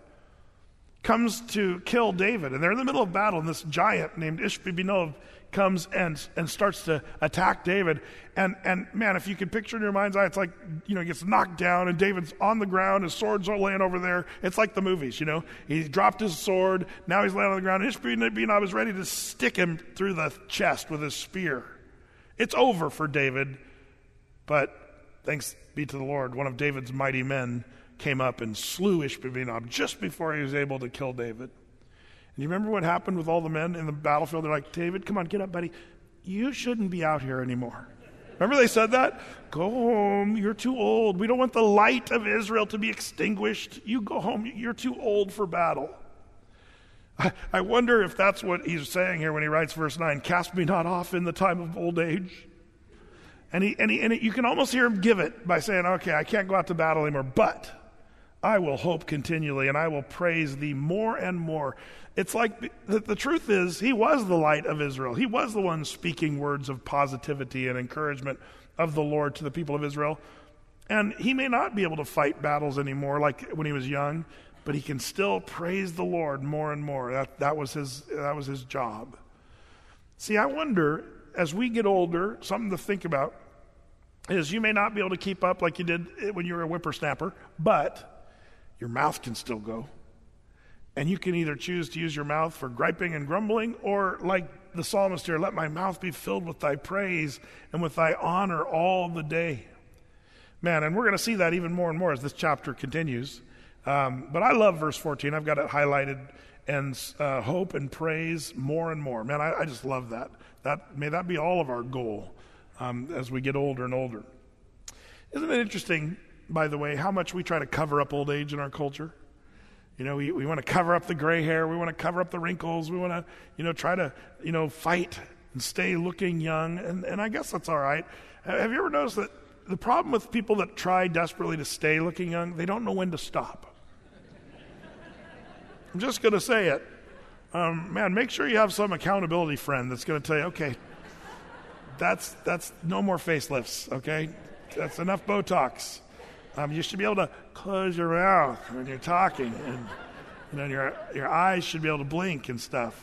Speaker 2: comes to kill David. And they're in the middle of battle, and this giant named Ishbi-Benob comes and and starts to attack David. And and man, if you can picture in your mind's eye, it's like, you know, he gets knocked down and David's on the ground, his sword's all laying over there. It's like the movies, you know. He dropped his sword, now he's laying on the ground. Ishbi-Benob is ready to stick him through the chest with his spear. It's over for David, but thanks be to the Lord, one of David's mighty men came up and slew Ishbi-Benob just before he was able to kill David. And you remember what happened with all the men in the battlefield? They're like, David, come on, get up, buddy. You shouldn't be out here anymore. Remember they said that? Go home, you're too old. We don't want the light of Israel to be extinguished. You go home, you're too old for battle. I, I wonder if that's what he's saying here when he writes verse nine, cast me not off in the time of old age. And he and he and he, you can almost hear him give it by saying, okay, I can't go out to battle anymore, but I will hope continually, and I will praise thee more and more. It's like the, the truth is, he was the light of Israel. He was the one speaking words of positivity and encouragement of the Lord to the people of Israel. And he may not be able to fight battles anymore like when he was young, but he can still praise the Lord more and more. That, that was his, that was his job. See, I wonder, as we get older, something to think about is you may not be able to keep up like you did when you were a whippersnapper, but your mouth can still go. And you can either choose to use your mouth for griping and grumbling, or like the psalmist here, let my mouth be filled with thy praise and with thy honor all the day. Man, and we're going to see that even more and more as this chapter continues. Um, but I love verse fourteen. I've got it highlighted, and uh, hope and praise more and more. Man, I, I just love that. That may that be all of our goal um, as we get older and older. Isn't it interesting, by the way, how much we try to cover up old age in our culture? You know, we, we want to cover up the gray hair. We want to cover up the wrinkles. We want to, you know, try to, you know, fight and stay looking young. And, and I guess that's all right. Have you ever noticed that the problem with people that try desperately to stay looking young, they don't know when to stop? I'm just going to say it. Um, man, make sure you have some accountability friend that's going to tell you, okay, that's that's no more facelifts, okay? That's enough Botox. Um, you should be able to close your mouth when you're talking, and you know your your eyes should be able to blink and stuff.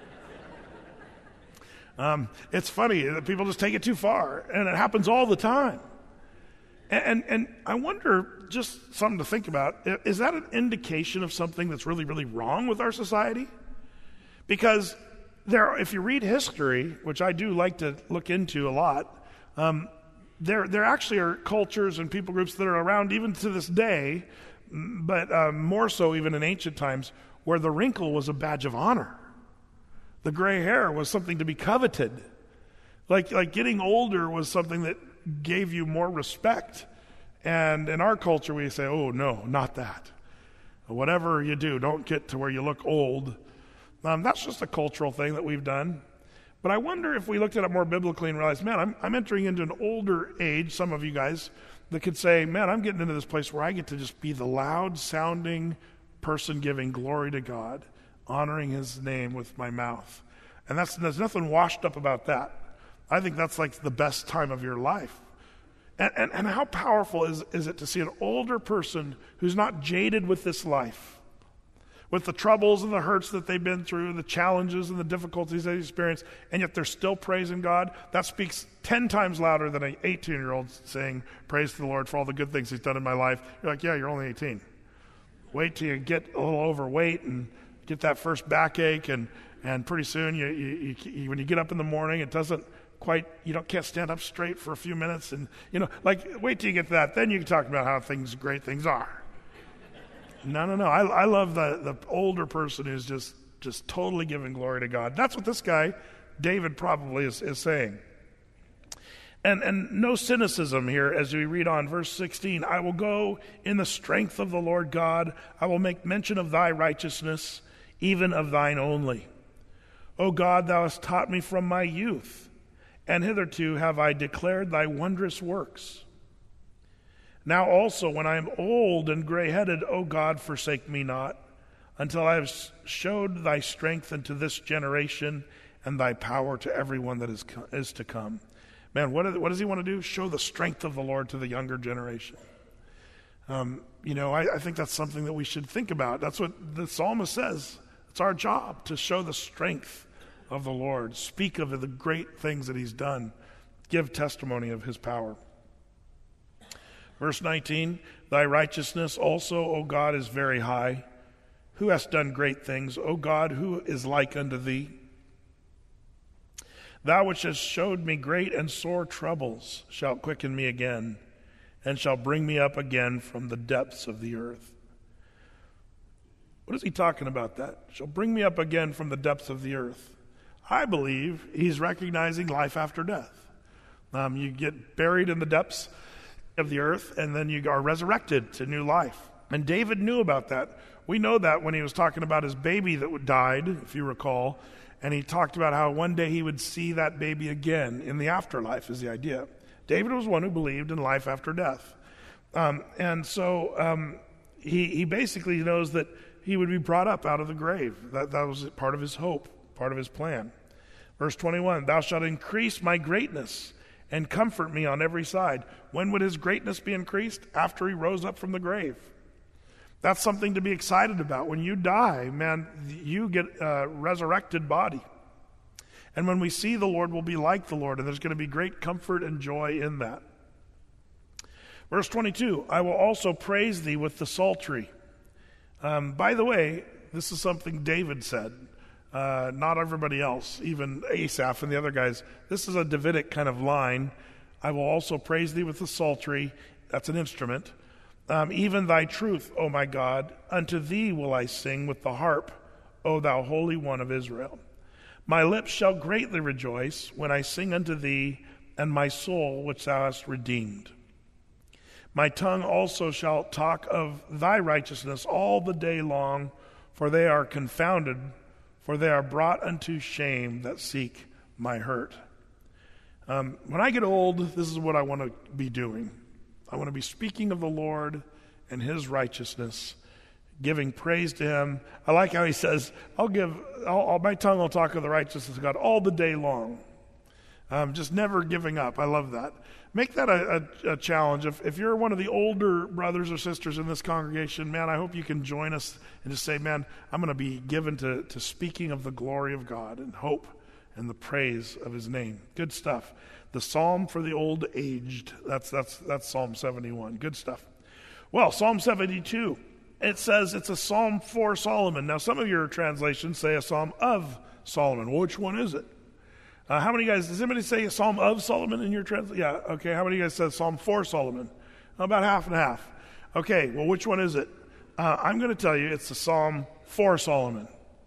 Speaker 2: Um, it's funny that people just take it too far, and it happens all the time. And, and and I wonder, just something to think about, is that an indication of something that's really, really wrong with our society? Because there, if you read history, which I do like to look into a lot, um, There, there actually are cultures and people groups that are around even to this day, but um, more so even in ancient times, where the wrinkle was a badge of honor. The gray hair was something to be coveted. Like, like getting older was something that gave you more respect. And in our culture, we say, oh, no, not that. Whatever you do, don't get to where you look old. Um, that's just a cultural thing that we've done. But I wonder if we looked at it more biblically and realized, man, I'm, I'm entering into an older age, some of you guys, that could say, man, I'm getting into this place where I get to just be the loud-sounding person giving glory to God, honoring his name with my mouth. And that's, there's nothing washed up about that. I think that's like the best time of your life. And, and, and how powerful is, is it to see an older person who's not jaded with this life, with the troubles and the hurts that they've been through, the challenges and the difficulties they experience, and yet they're still praising God? That speaks ten times louder than an eighteen-year-old saying, praise to the Lord for all the good things he's done in my life. You're like, yeah, you're only eighteen. Wait till you get a little overweight and get that first backache, and, and pretty soon, you, you, you, when you get up in the morning, it doesn't quite, you don't can't stand up straight for a few minutes, and, you know, like, wait till you get to that. Then you can talk about how things, great things are. No, no, no. I, I love the, the older person who's just, just totally giving glory to God. That's what this guy, David, probably is, is saying. And, and no cynicism here as we read on verse sixteen. I will go in the strength of the Lord God. I will make mention of thy righteousness, even of thine only. O God, thou hast taught me from my youth, and hitherto have I declared thy wondrous works. Now also, when I am old and gray-headed, O God, forsake me not, until I have showed thy strength unto this generation and thy power to everyone that is, is to come. Man, what, what does he want to do? Show the strength of the Lord to the younger generation. Um, you know, I, I think that's something that we should think about. That's what the psalmist says. It's our job to show the strength of the Lord, speak of the great things that he's done, give testimony of his power. Verse nineteen, thy righteousness also, O God, is very high. Who hast done great things? O God, who is like unto thee? Thou which hast showed me great and sore troubles shalt quicken me again, and shall bring me up again from the depths of the earth. What is he talking about that? Shall bring me up again from the depths of the earth. I believe he's recognizing life after death. Um, you get buried in the depths of the earth, and then you are resurrected to new life. And David knew about that. We know that when he was talking about his baby that died, if you recall, and he talked about how one day he would see that baby again in the afterlife is the idea. David was one who believed in life after death. Um, and so um, he, he basically knows that he would be brought up out of the grave. That, that was part of his hope, part of his plan. Verse twenty-one, thou shalt increase my greatness and comfort me on every side. When would his greatness be increased? After he rose up from the grave. That's something to be excited about. When you die, man, you get a resurrected body. And when we see the Lord, we'll be like the Lord, and there's going to be great comfort and joy in that. Verse twenty-two, I will also praise thee with the psaltery. Um, by the way, this is something David said. Uh, not everybody else, even Asaph and the other guys. This is a Davidic kind of line. I will also praise thee with the psaltery. That's an instrument. Um, even thy truth, O my God, unto thee will I sing with the harp, O thou Holy One of Israel. My lips shall greatly rejoice when I sing unto thee, and my soul which thou hast redeemed. My tongue also shall talk of thy righteousness all the day long, for they are confounded, for they are brought unto shame that seek my hurt. Um, when I get old, this is what I want to be doing. I want to be speaking of the Lord and his righteousness, giving praise to him. I like how he says, I'll give, I'll, I'll, my tongue will talk of the righteousness of God all the day long. Um, just never giving up. I love that. Make that a, a, a challenge. If, if you're one of the older brothers or sisters in this congregation, man, I hope you can join us and just say, man, I'm going to be given to, to speaking of the glory of God and hope and the praise of his name. Good stuff. The Psalm for the old aged. That's that's that's Psalm seventy-one. Good stuff. Well, Psalm seventy-two. It says it's a psalm for Solomon. Now, some of your translations say a psalm of Solomon. Well, which one is it? Uh, how many guys, does anybody say a psalm of Solomon in your translation? Yeah, okay. How many guys said psalm for Solomon? About half and half. Okay, well, which one is it? Uh, I'm going to tell you it's a psalm for Solomon.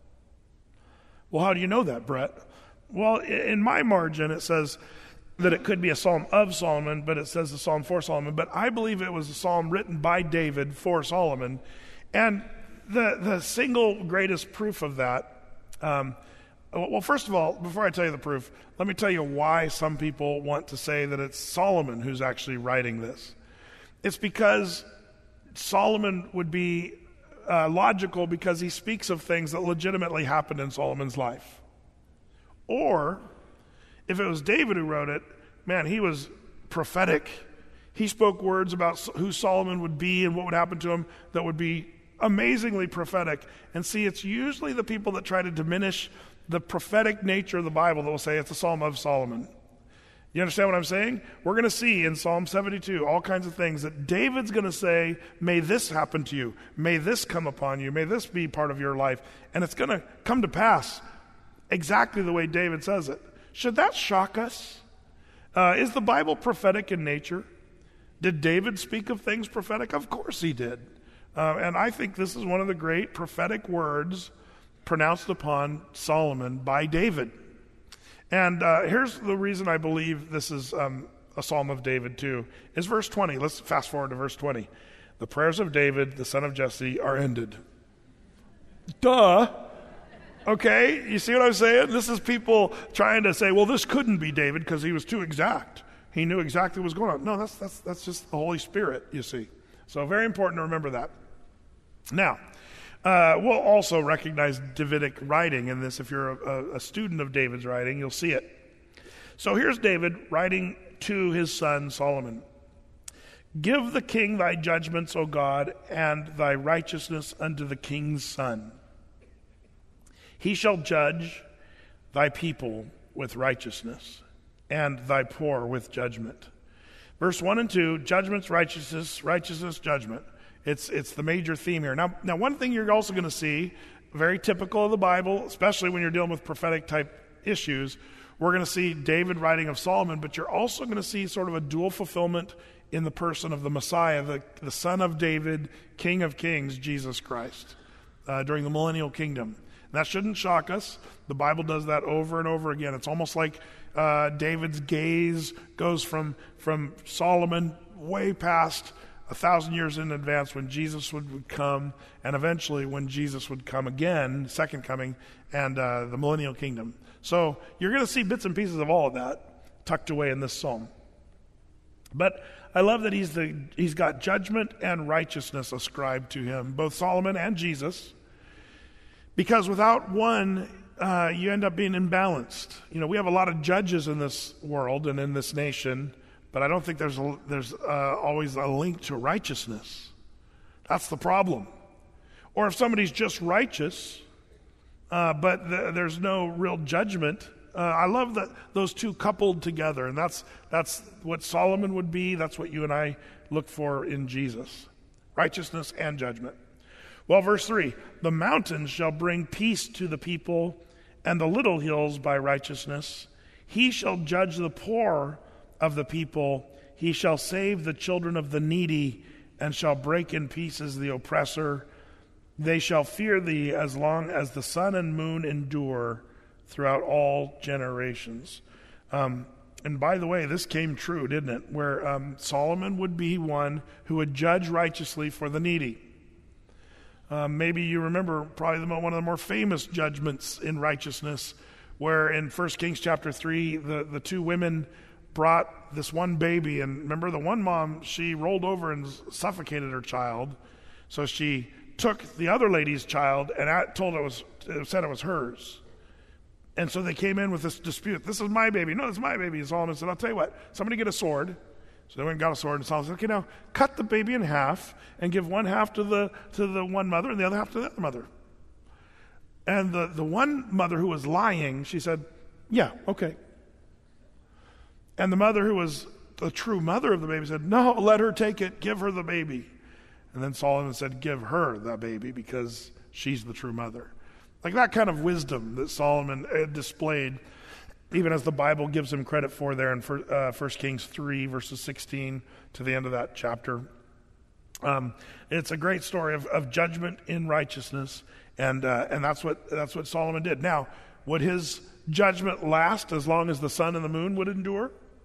Speaker 2: Well, how do you know that, Brett? Well, in my margin, it says that it could be a psalm of Solomon, but it says a psalm for Solomon. But I believe it was a psalm written by David for Solomon. And the the single greatest proof of that, um, Well, first of all, before I tell you the proof, let me tell you why some people want to say that it's Solomon who's actually writing this. It's because Solomon would be uh, logical because he speaks of things that legitimately happened in Solomon's life. Or, if it was David who wrote it, man, he was prophetic. He spoke words about who Solomon would be and what would happen to him that would be amazingly prophetic. And see, it's usually the people that try to diminish the prophetic nature of the Bible that will say it's a Psalm of Solomon. You understand what I'm saying? We're going to see in Psalm seventy-two all kinds of things that David's going to say, may this happen to you. May this come upon you. May this be part of your life. And it's going to come to pass exactly the way David says it. Should that shock us? Uh, is the Bible prophetic in nature? Did David speak of things prophetic? Of course he did. Uh, and I think this is one of the great prophetic words pronounced upon Solomon by David. And uh, here's the reason I believe this is um, a Psalm of David too, is verse twenty. Let's fast forward to verse twenty. The prayers of David, the son of Jesse, are ended. Duh. Okay, you see what I'm saying? This is people trying to say, well, this couldn't be David because he was too exact. He knew exactly what was going on. No, that's, that's, that's just the Holy Spirit, you see. So very important to remember that. Now, Uh, we'll also recognize Davidic writing in this. If you're a, a student of David's writing, you'll see it. So here's David writing to his son Solomon. Give the king thy judgments, O God, and thy righteousness unto the king's son. He shall judge thy people with righteousness, and thy poor with judgment. Verse one and two, judgments, righteousness, righteousness, judgment. It's it's the major theme here. Now, now one thing you're also going to see, very typical of the Bible, especially when you're dealing with prophetic type issues, we're going to see David writing of Solomon, but you're also going to see sort of a dual fulfillment in the person of the Messiah, the, the son of David, King of Kings, Jesus Christ, uh, during the millennial kingdom. And that shouldn't shock us. The Bible does that over and over again. It's almost like uh, David's gaze goes from, from Solomon way past a thousand years in advance when Jesus would, would come, and eventually when Jesus would come again, second coming, and uh, the millennial kingdom. So you're going to see bits and pieces of all of that tucked away in this psalm. But I love that he's the he's got judgment and righteousness ascribed to him, both Solomon and Jesus, because without one, uh, you end up being imbalanced. You know, we have a lot of judges in this world and in this nation, but I don't think there's a, there's uh, always a link to righteousness. That's the problem. Or if somebody's just righteous, uh, but th- there's no real judgment. Uh, I love that those two coupled together, and that's that's what Solomon would be. That's what you and I look for in Jesus, righteousness and judgment. Well, verse three: the mountains shall bring peace to the people, and the little hills by righteousness. He shall judge the poor of the people. He shall save the children of the needy, and shall break in pieces the oppressor. They shall fear thee as long as the sun and moon endure, throughout all generations. Um, and by the way, this came true, didn't it? Where um, Solomon would be one who would judge righteously for the needy. Um, maybe you remember probably the, one of the more famous judgments in righteousness, where in First Kings chapter three, the, the two women brought this one baby, and remember the one mom, she rolled over and suffocated her child, so she took the other lady's child and told it was it said it was hers. And so they came in with this dispute. This is my baby. No, it's my baby. And Solomon said, I'll tell you what, somebody get a sword. So they went and got a sword, and Solomon said, okay, now cut the baby in half and give one half to the to the one mother and the other half to the other mother. And the, the one mother who was lying, she said, yeah, okay. And the mother who was the true mother of the baby said, no, let her take it, give her the baby. And then Solomon said, give her the baby because she's the true mother. Like that kind of wisdom that Solomon displayed, even as the Bible gives him credit for there in First Kings three, verses sixteen to the end of that chapter. Um, it's a great story of, of judgment in righteousness, and uh, and that's what that's what Solomon did. Now, would his judgment last as long as the sun and the moon would endure?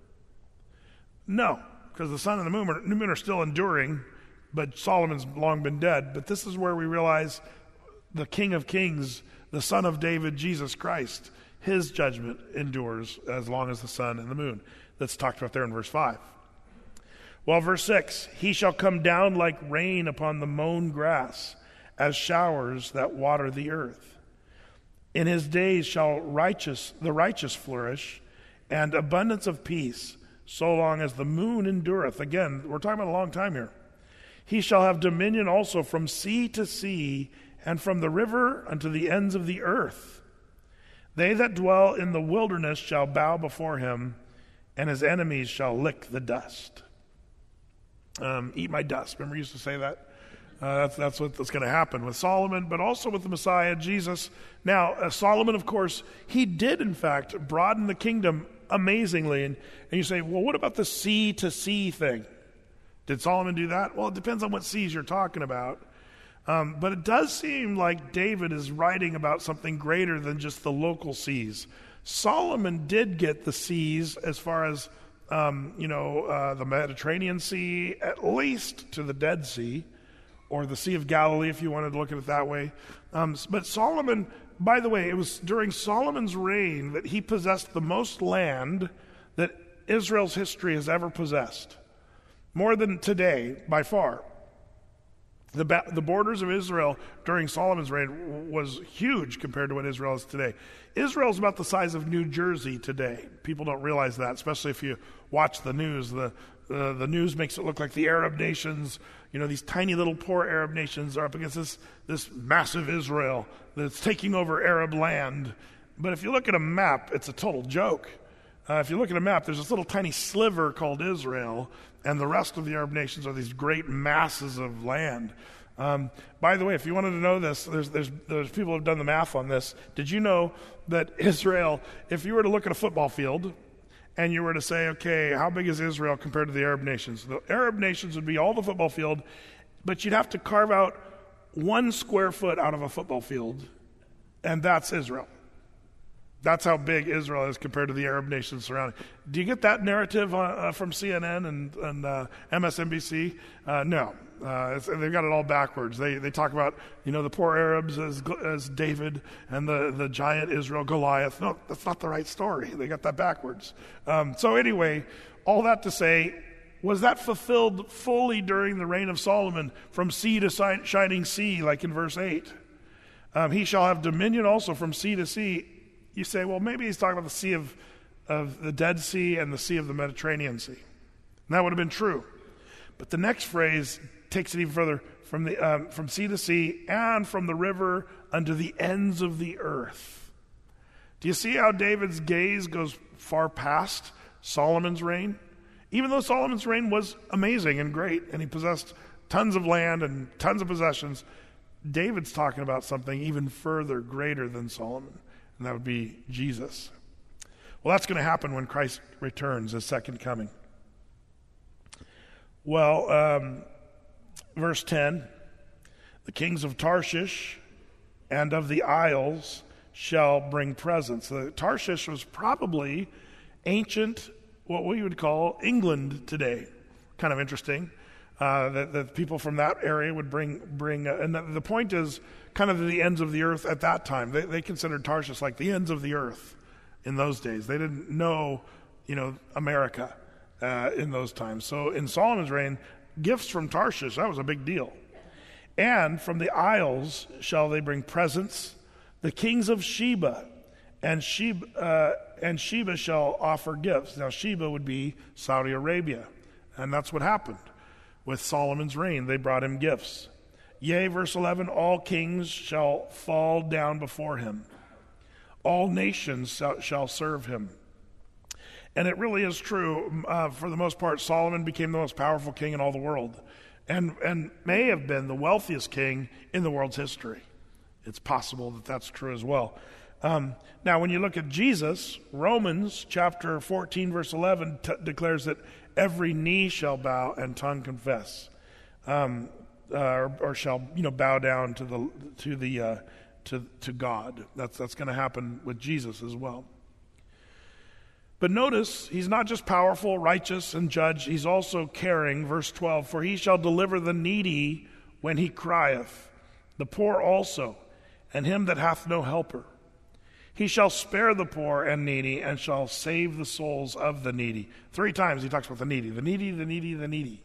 Speaker 2: No, because the sun and the moon are, the moon are still enduring, but Solomon's long been dead. But this is where we realize the King of Kings, the Son of David, Jesus Christ, his judgment endures as long as the sun and the moon. That's talked about there in verse five. Well, verse six, he shall come down like rain upon the mown grass, as showers that water the earth. In his days shall righteous the righteous flourish, and abundance of peace, so long as the moon endureth. Again, we're talking about a long time here. He shall have dominion also from sea to sea, and from the river unto the ends of the earth. They that dwell in the wilderness shall bow before him, and his enemies shall lick the dust. Um, eat my dust. Remember, he used to say that? Uh, that's that's what's going to happen with Solomon, but also with the Messiah, Jesus. Now, uh, Solomon, of course, he did, in fact, broaden the kingdom amazingly. And, and you say, well, what about the sea to sea thing? Did Solomon do that? Well, it depends on what seas you're talking about. Um, but it does seem like David is writing about something greater than just the local seas. Solomon did get the seas as far as, um, you know, uh, the Mediterranean Sea, at least to the Dead Sea, or the Sea of Galilee, if you wanted to look at it that way. Um, but Solomon, by the way, it was during Solomon's reign that he possessed the most land that Israel's history has ever possessed. More than today, by far. The, ba- the borders of Israel during Solomon's reign was huge compared to what Israel is today. Israel is about the size of New Jersey today. People don't realize that, especially if you watch the news. The, uh, the news makes it look like the Arab nations, you know, these tiny little poor Arab nations are up against this, this massive Israel that's taking over Arab land. But if you look at a map, it's a total joke. Uh, if you look at a map, there's this little tiny sliver called Israel, and the rest of the Arab nations are these great masses of land. Um, by the way, if you wanted to know this, there's, there's, there's people who have done the math on this. Did you know that Israel, if you were to look at a football field, and you were to say, okay, how big is Israel compared to the Arab nations? The Arab nations would be all the football field, but you'd have to carve out one square foot out of a football field, and that's Israel. That's how big Israel is compared to the Arab nations surrounding. Do you get that narrative uh, uh, from C N N and, and uh, M S N B C? Uh, no. Uh, it's, they've got it all backwards. They they talk about, you know, the poor Arabs as as David and the, the giant Israel, Goliath. No, that's not the right story. They got that backwards. Um, so anyway, all that to say, was that fulfilled fully during the reign of Solomon from sea to si- shining sea, like in verse eight? Um, he shall have dominion also from sea to sea. You say, well, maybe he's talking about the Sea of, of the Dead Sea and the Sea of the Mediterranean Sea. And that would have been true. But the next phrase takes it even further, from the um, from sea to sea and from the river unto the ends of the earth. Do you see how David's gaze goes far past Solomon's reign? Even though Solomon's reign was amazing and great, and he possessed tons of land and tons of possessions, David's talking about something even further greater than Solomon. And that would be Jesus. Well, that's going to happen when Christ returns, his second coming. Well, um, verse ten, the kings of Tarshish and of the isles shall bring presents. The Tarshish was probably ancient, what we would call England today. Kind of interesting. Uh, that, that people from that area would bring, bring uh, and the, the point is kind of the ends of the earth at that time. They, they considered Tarshish like the ends of the earth in those days. They didn't know, you know, America uh, in those times. So in Solomon's reign, gifts from Tarshish, that was a big deal. And from the isles shall they bring presents. The kings of Sheba and Sheba, uh, and Sheba shall offer gifts. Now Sheba would be Saudi Arabia, and that's what happened. With Solomon's reign, they brought him gifts. Yea, verse eleven, all kings shall fall down before him. All nations shall, shall serve him. And it really is true. Uh, for the most part, Solomon became the most powerful king in all the world, and, and may have been the wealthiest king in the world's history. It's possible that that's true as well. Um, now, when you look at Jesus, Romans chapter fourteen, verse eleven t- declares that every knee shall bow and tongue confess, um, uh, or, or shall you know bow down to the to the uh, to to God. That's that's going to happen with Jesus as well. But notice, he's not just powerful, righteous, and judge. He's also caring. Verse twelve: For he shall deliver the needy when he crieth, the poor also, and him that hath no helper. He shall spare the poor and needy, and shall save the souls of the needy. Three times he talks about the needy, the needy, the needy, the needy.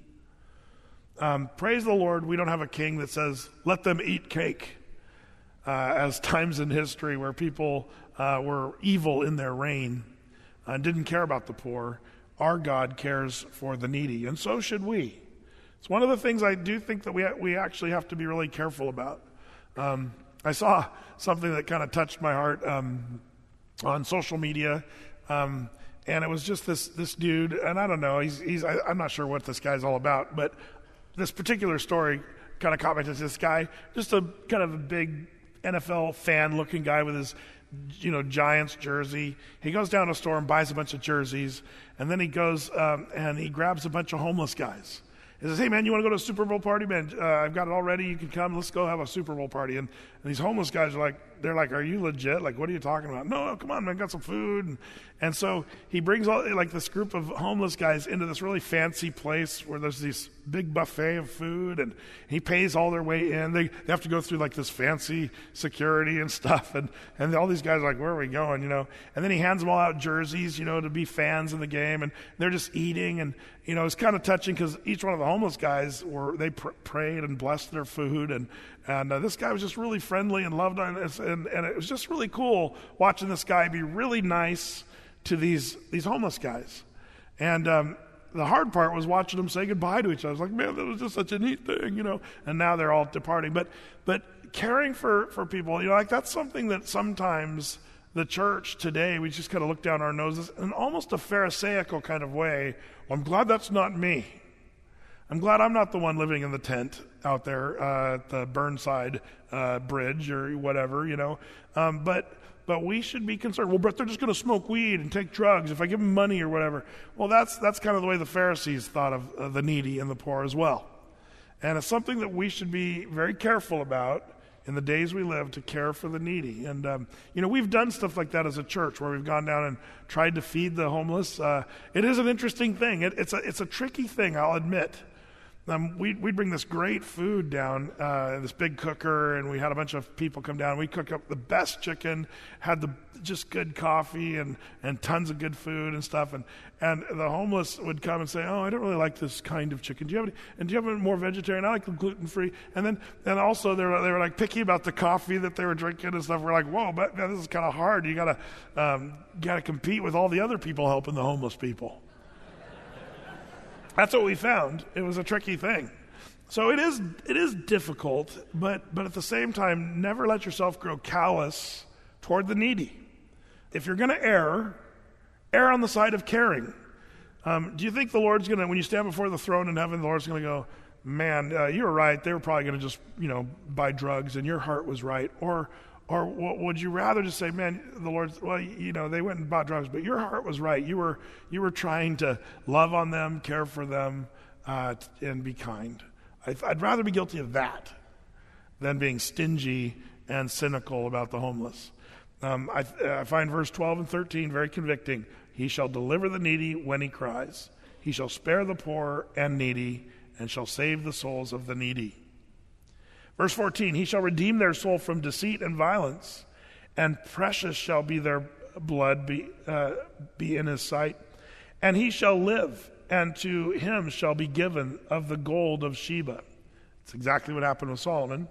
Speaker 2: Um, praise the Lord, we don't have a king that says, let them eat cake, uh, as times in history where people uh, were evil in their reign and didn't care about the poor. Our God cares for the needy, and so should we. It's one of the things I do think that we we actually have to be really careful about. Um, I saw something that kind of touched my heart um, on social media, um, and it was just this this dude, and I don't know, he's he's I, I'm not sure what this guy's all about, but this particular story kind of caught my attention. This guy, just a kind of a big N F L fan-looking guy with his, you know, Giants jersey. He goes down to a store and buys a bunch of jerseys, and then he goes um, and he grabs a bunch of homeless guys. He says, hey, man, you want to go to a Super Bowl party? Man, uh, I've got it all ready. You can come. Let's go have a Super Bowl party. And, and these homeless guys are like, they're like, are you legit? Like, what are you talking about? No, no, come on, man, got some food. And, and so he brings all like this group of homeless guys into this really fancy place where there's this big buffet of food, and he pays all their way in. They, they have to go through like this fancy security and stuff. And, and all these guys are like, where are we going, you know? And then he hands them all out jerseys, you know, to be fans in the game. And they're just eating. And, you know, it's kind of touching because each one of the homeless guys were, they pr- prayed and blessed their food. And, and uh, this guy was just really friendly and loved on us. And, and it was just really cool watching this guy be really nice to these, these homeless guys. And, um, the hard part was watching them say goodbye to each other. I was like, man, that was just such a neat thing, you know. And now they're all departing. But but caring for, for people, you know, like that's something that sometimes the church today, we just kind of look down our noses in almost a Pharisaical kind of way. Well, I'm glad that's not me. I'm glad I'm not the one living in the tent out there uh, at the Burnside uh, Bridge or whatever, you know. Um, but... But we should be concerned. Well, but they're just going to smoke weed and take drugs if I give them money or whatever. Well, that's that's kind of the way the Pharisees thought of uh, the needy and the poor as well. And it's something that we should be very careful about in the days we live, to care for the needy. And, um, you know, we've done stuff like that as a church where we've gone down and tried to feed the homeless. Uh, it is an interesting thing. It, it's, a, it's a tricky thing, I'll admit. Um, we'd, we'd bring this great food down, uh, this big cooker, and we had a bunch of people come down. We cooked up the best chicken, had the just good coffee and, and tons of good food and stuff. And, and the homeless would come and say, oh, I don't really like this kind of chicken. Do you have any, and do you have any more vegetarian? I like them gluten-free. And then and also they were, they were like picky about the coffee that they were drinking and stuff. We're like, whoa, but man, this is kind of hard. You got to um, got to compete with all the other people helping the homeless people. That's what we found. It was a tricky thing. So it is it is difficult, but but at the same time, never let yourself grow callous toward the needy. If you're going to err, err on the side of caring. Um, do you think the Lord's going to, when you stand before the throne in heaven, the Lord's going to go, man, uh, you were right. They were probably going to just, you know, buy drugs and your heart was right. Or or would you rather just say, man, the Lord, well, you know, they went and bought drugs, but your heart was right. You were you were trying to love on them, care for them, uh, and be kind. I'd rather be guilty of that than being stingy and cynical about the homeless. Um, I, I find verse twelve and thirteen very convicting. He shall deliver the needy when he cries. He shall spare the poor and needy, and shall save the souls of the needy. Verse fourteen, he shall redeem their soul from deceit and violence, and precious shall be their blood be, uh, be in his sight. And he shall live, and to him shall be given of the gold of Sheba. It's exactly what happened with Solomon.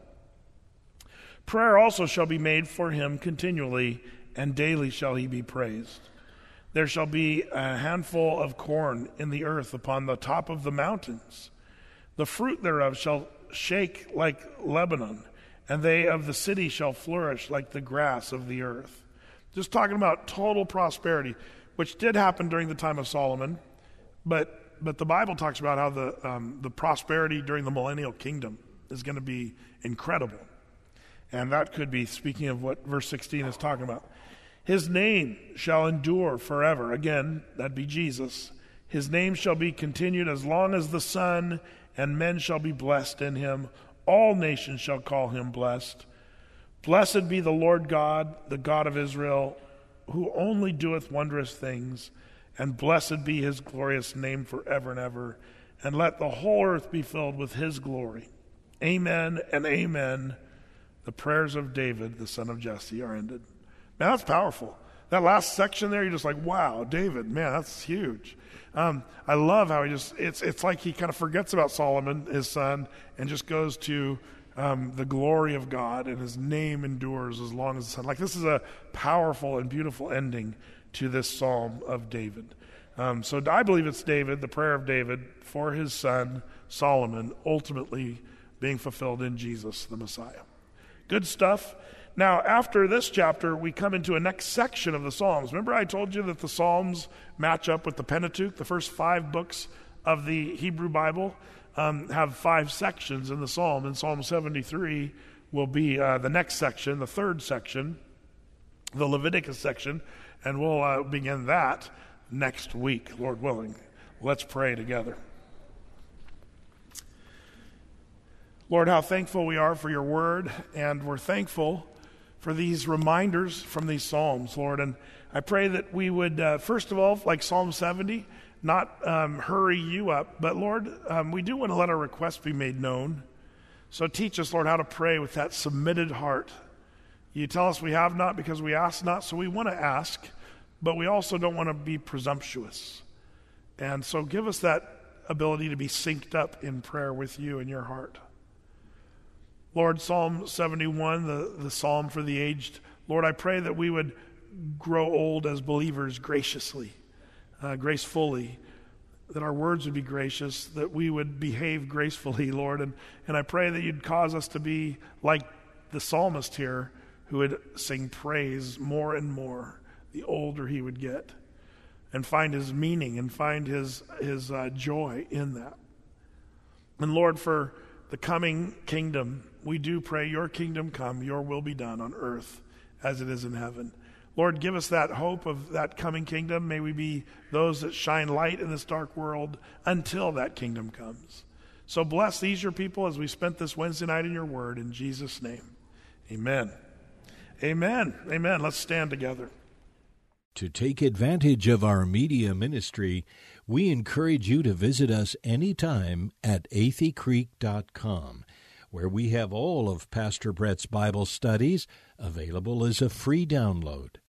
Speaker 2: Prayer also shall be made for him continually, and daily shall he be praised. There shall be a handful of corn in the earth upon the top of the mountains. The fruit thereof shall shake like Lebanon, and they of the city shall flourish like the grass of the earth. Just talking about total prosperity, which did happen during the time of Solomon, but but the Bible talks about how the um, the prosperity during the millennial kingdom is going to be incredible. And that could be speaking of what verse sixteen is talking about. His name shall endure forever. Again, that'd be Jesus. His name shall be continued as long as the sun, and men shall be blessed in him. All nations shall call him blessed. Blessed be the Lord God, the God of Israel, who only doeth wondrous things, and blessed be his glorious name forever and ever. And let the whole earth be filled with his glory. Amen and amen. the prayers of David, the son of Jesse, are ended. Man, that's powerful. That last section there, you're just like, wow, David, man, that's huge. Um, I love how he just, it's it's like he kind of forgets about Solomon, his son, and just goes to um, the glory of God, and his name endures as long as the sun. Like, this is a powerful and beautiful ending to this psalm of David. Um, so I believe it's David, the prayer of David for his son, Solomon, ultimately being fulfilled in Jesus, the Messiah. Good stuff. Now, after this chapter, we come into a next section of the Psalms. Remember I told you that the Psalms match up with the Pentateuch? The first five books of the Hebrew Bible um, have five sections in the Psalm, and Psalm seventy-three will be uh, the next section, the third section, the Leviticus section, and we'll uh, begin that next week, Lord willing. Let's pray together. Lord, how thankful we are for your word, and we're thankful for these reminders from these Psalms, Lord. And I pray that we would, uh, first of all, like Psalm seventy, not um, hurry you up, but Lord, um, we do want to let our requests be made known. So teach us, Lord, how to pray with that submitted heart. You tell us we have not because we ask not, so we want to ask, but we also don't want to be presumptuous. And so give us that ability to be synced up in prayer with you in your heart. Lord, Psalm seventy-one, the, the psalm for the aged, Lord, I pray that we would grow old as believers graciously, uh, gracefully, that our words would be gracious, that we would behave gracefully, Lord, and, and I pray that you'd cause us to be like the psalmist here, who would sing praise more and more the older he would get, and find his meaning and find his, his uh, joy in that. And Lord, for the coming kingdom, we do pray your kingdom come, your will be done on earth as it is in heaven. Lord, give us that hope of that coming kingdom. May we be those that shine light in this dark world until that kingdom comes. So bless these your people as we spent this Wednesday night in your word. In Jesus' name, amen. Amen. Amen. Let's stand together.
Speaker 1: To take advantage of our media ministry, we encourage you to visit us anytime at athey creek dot com, where we have all of Pastor Brett's Bible studies available as a free download.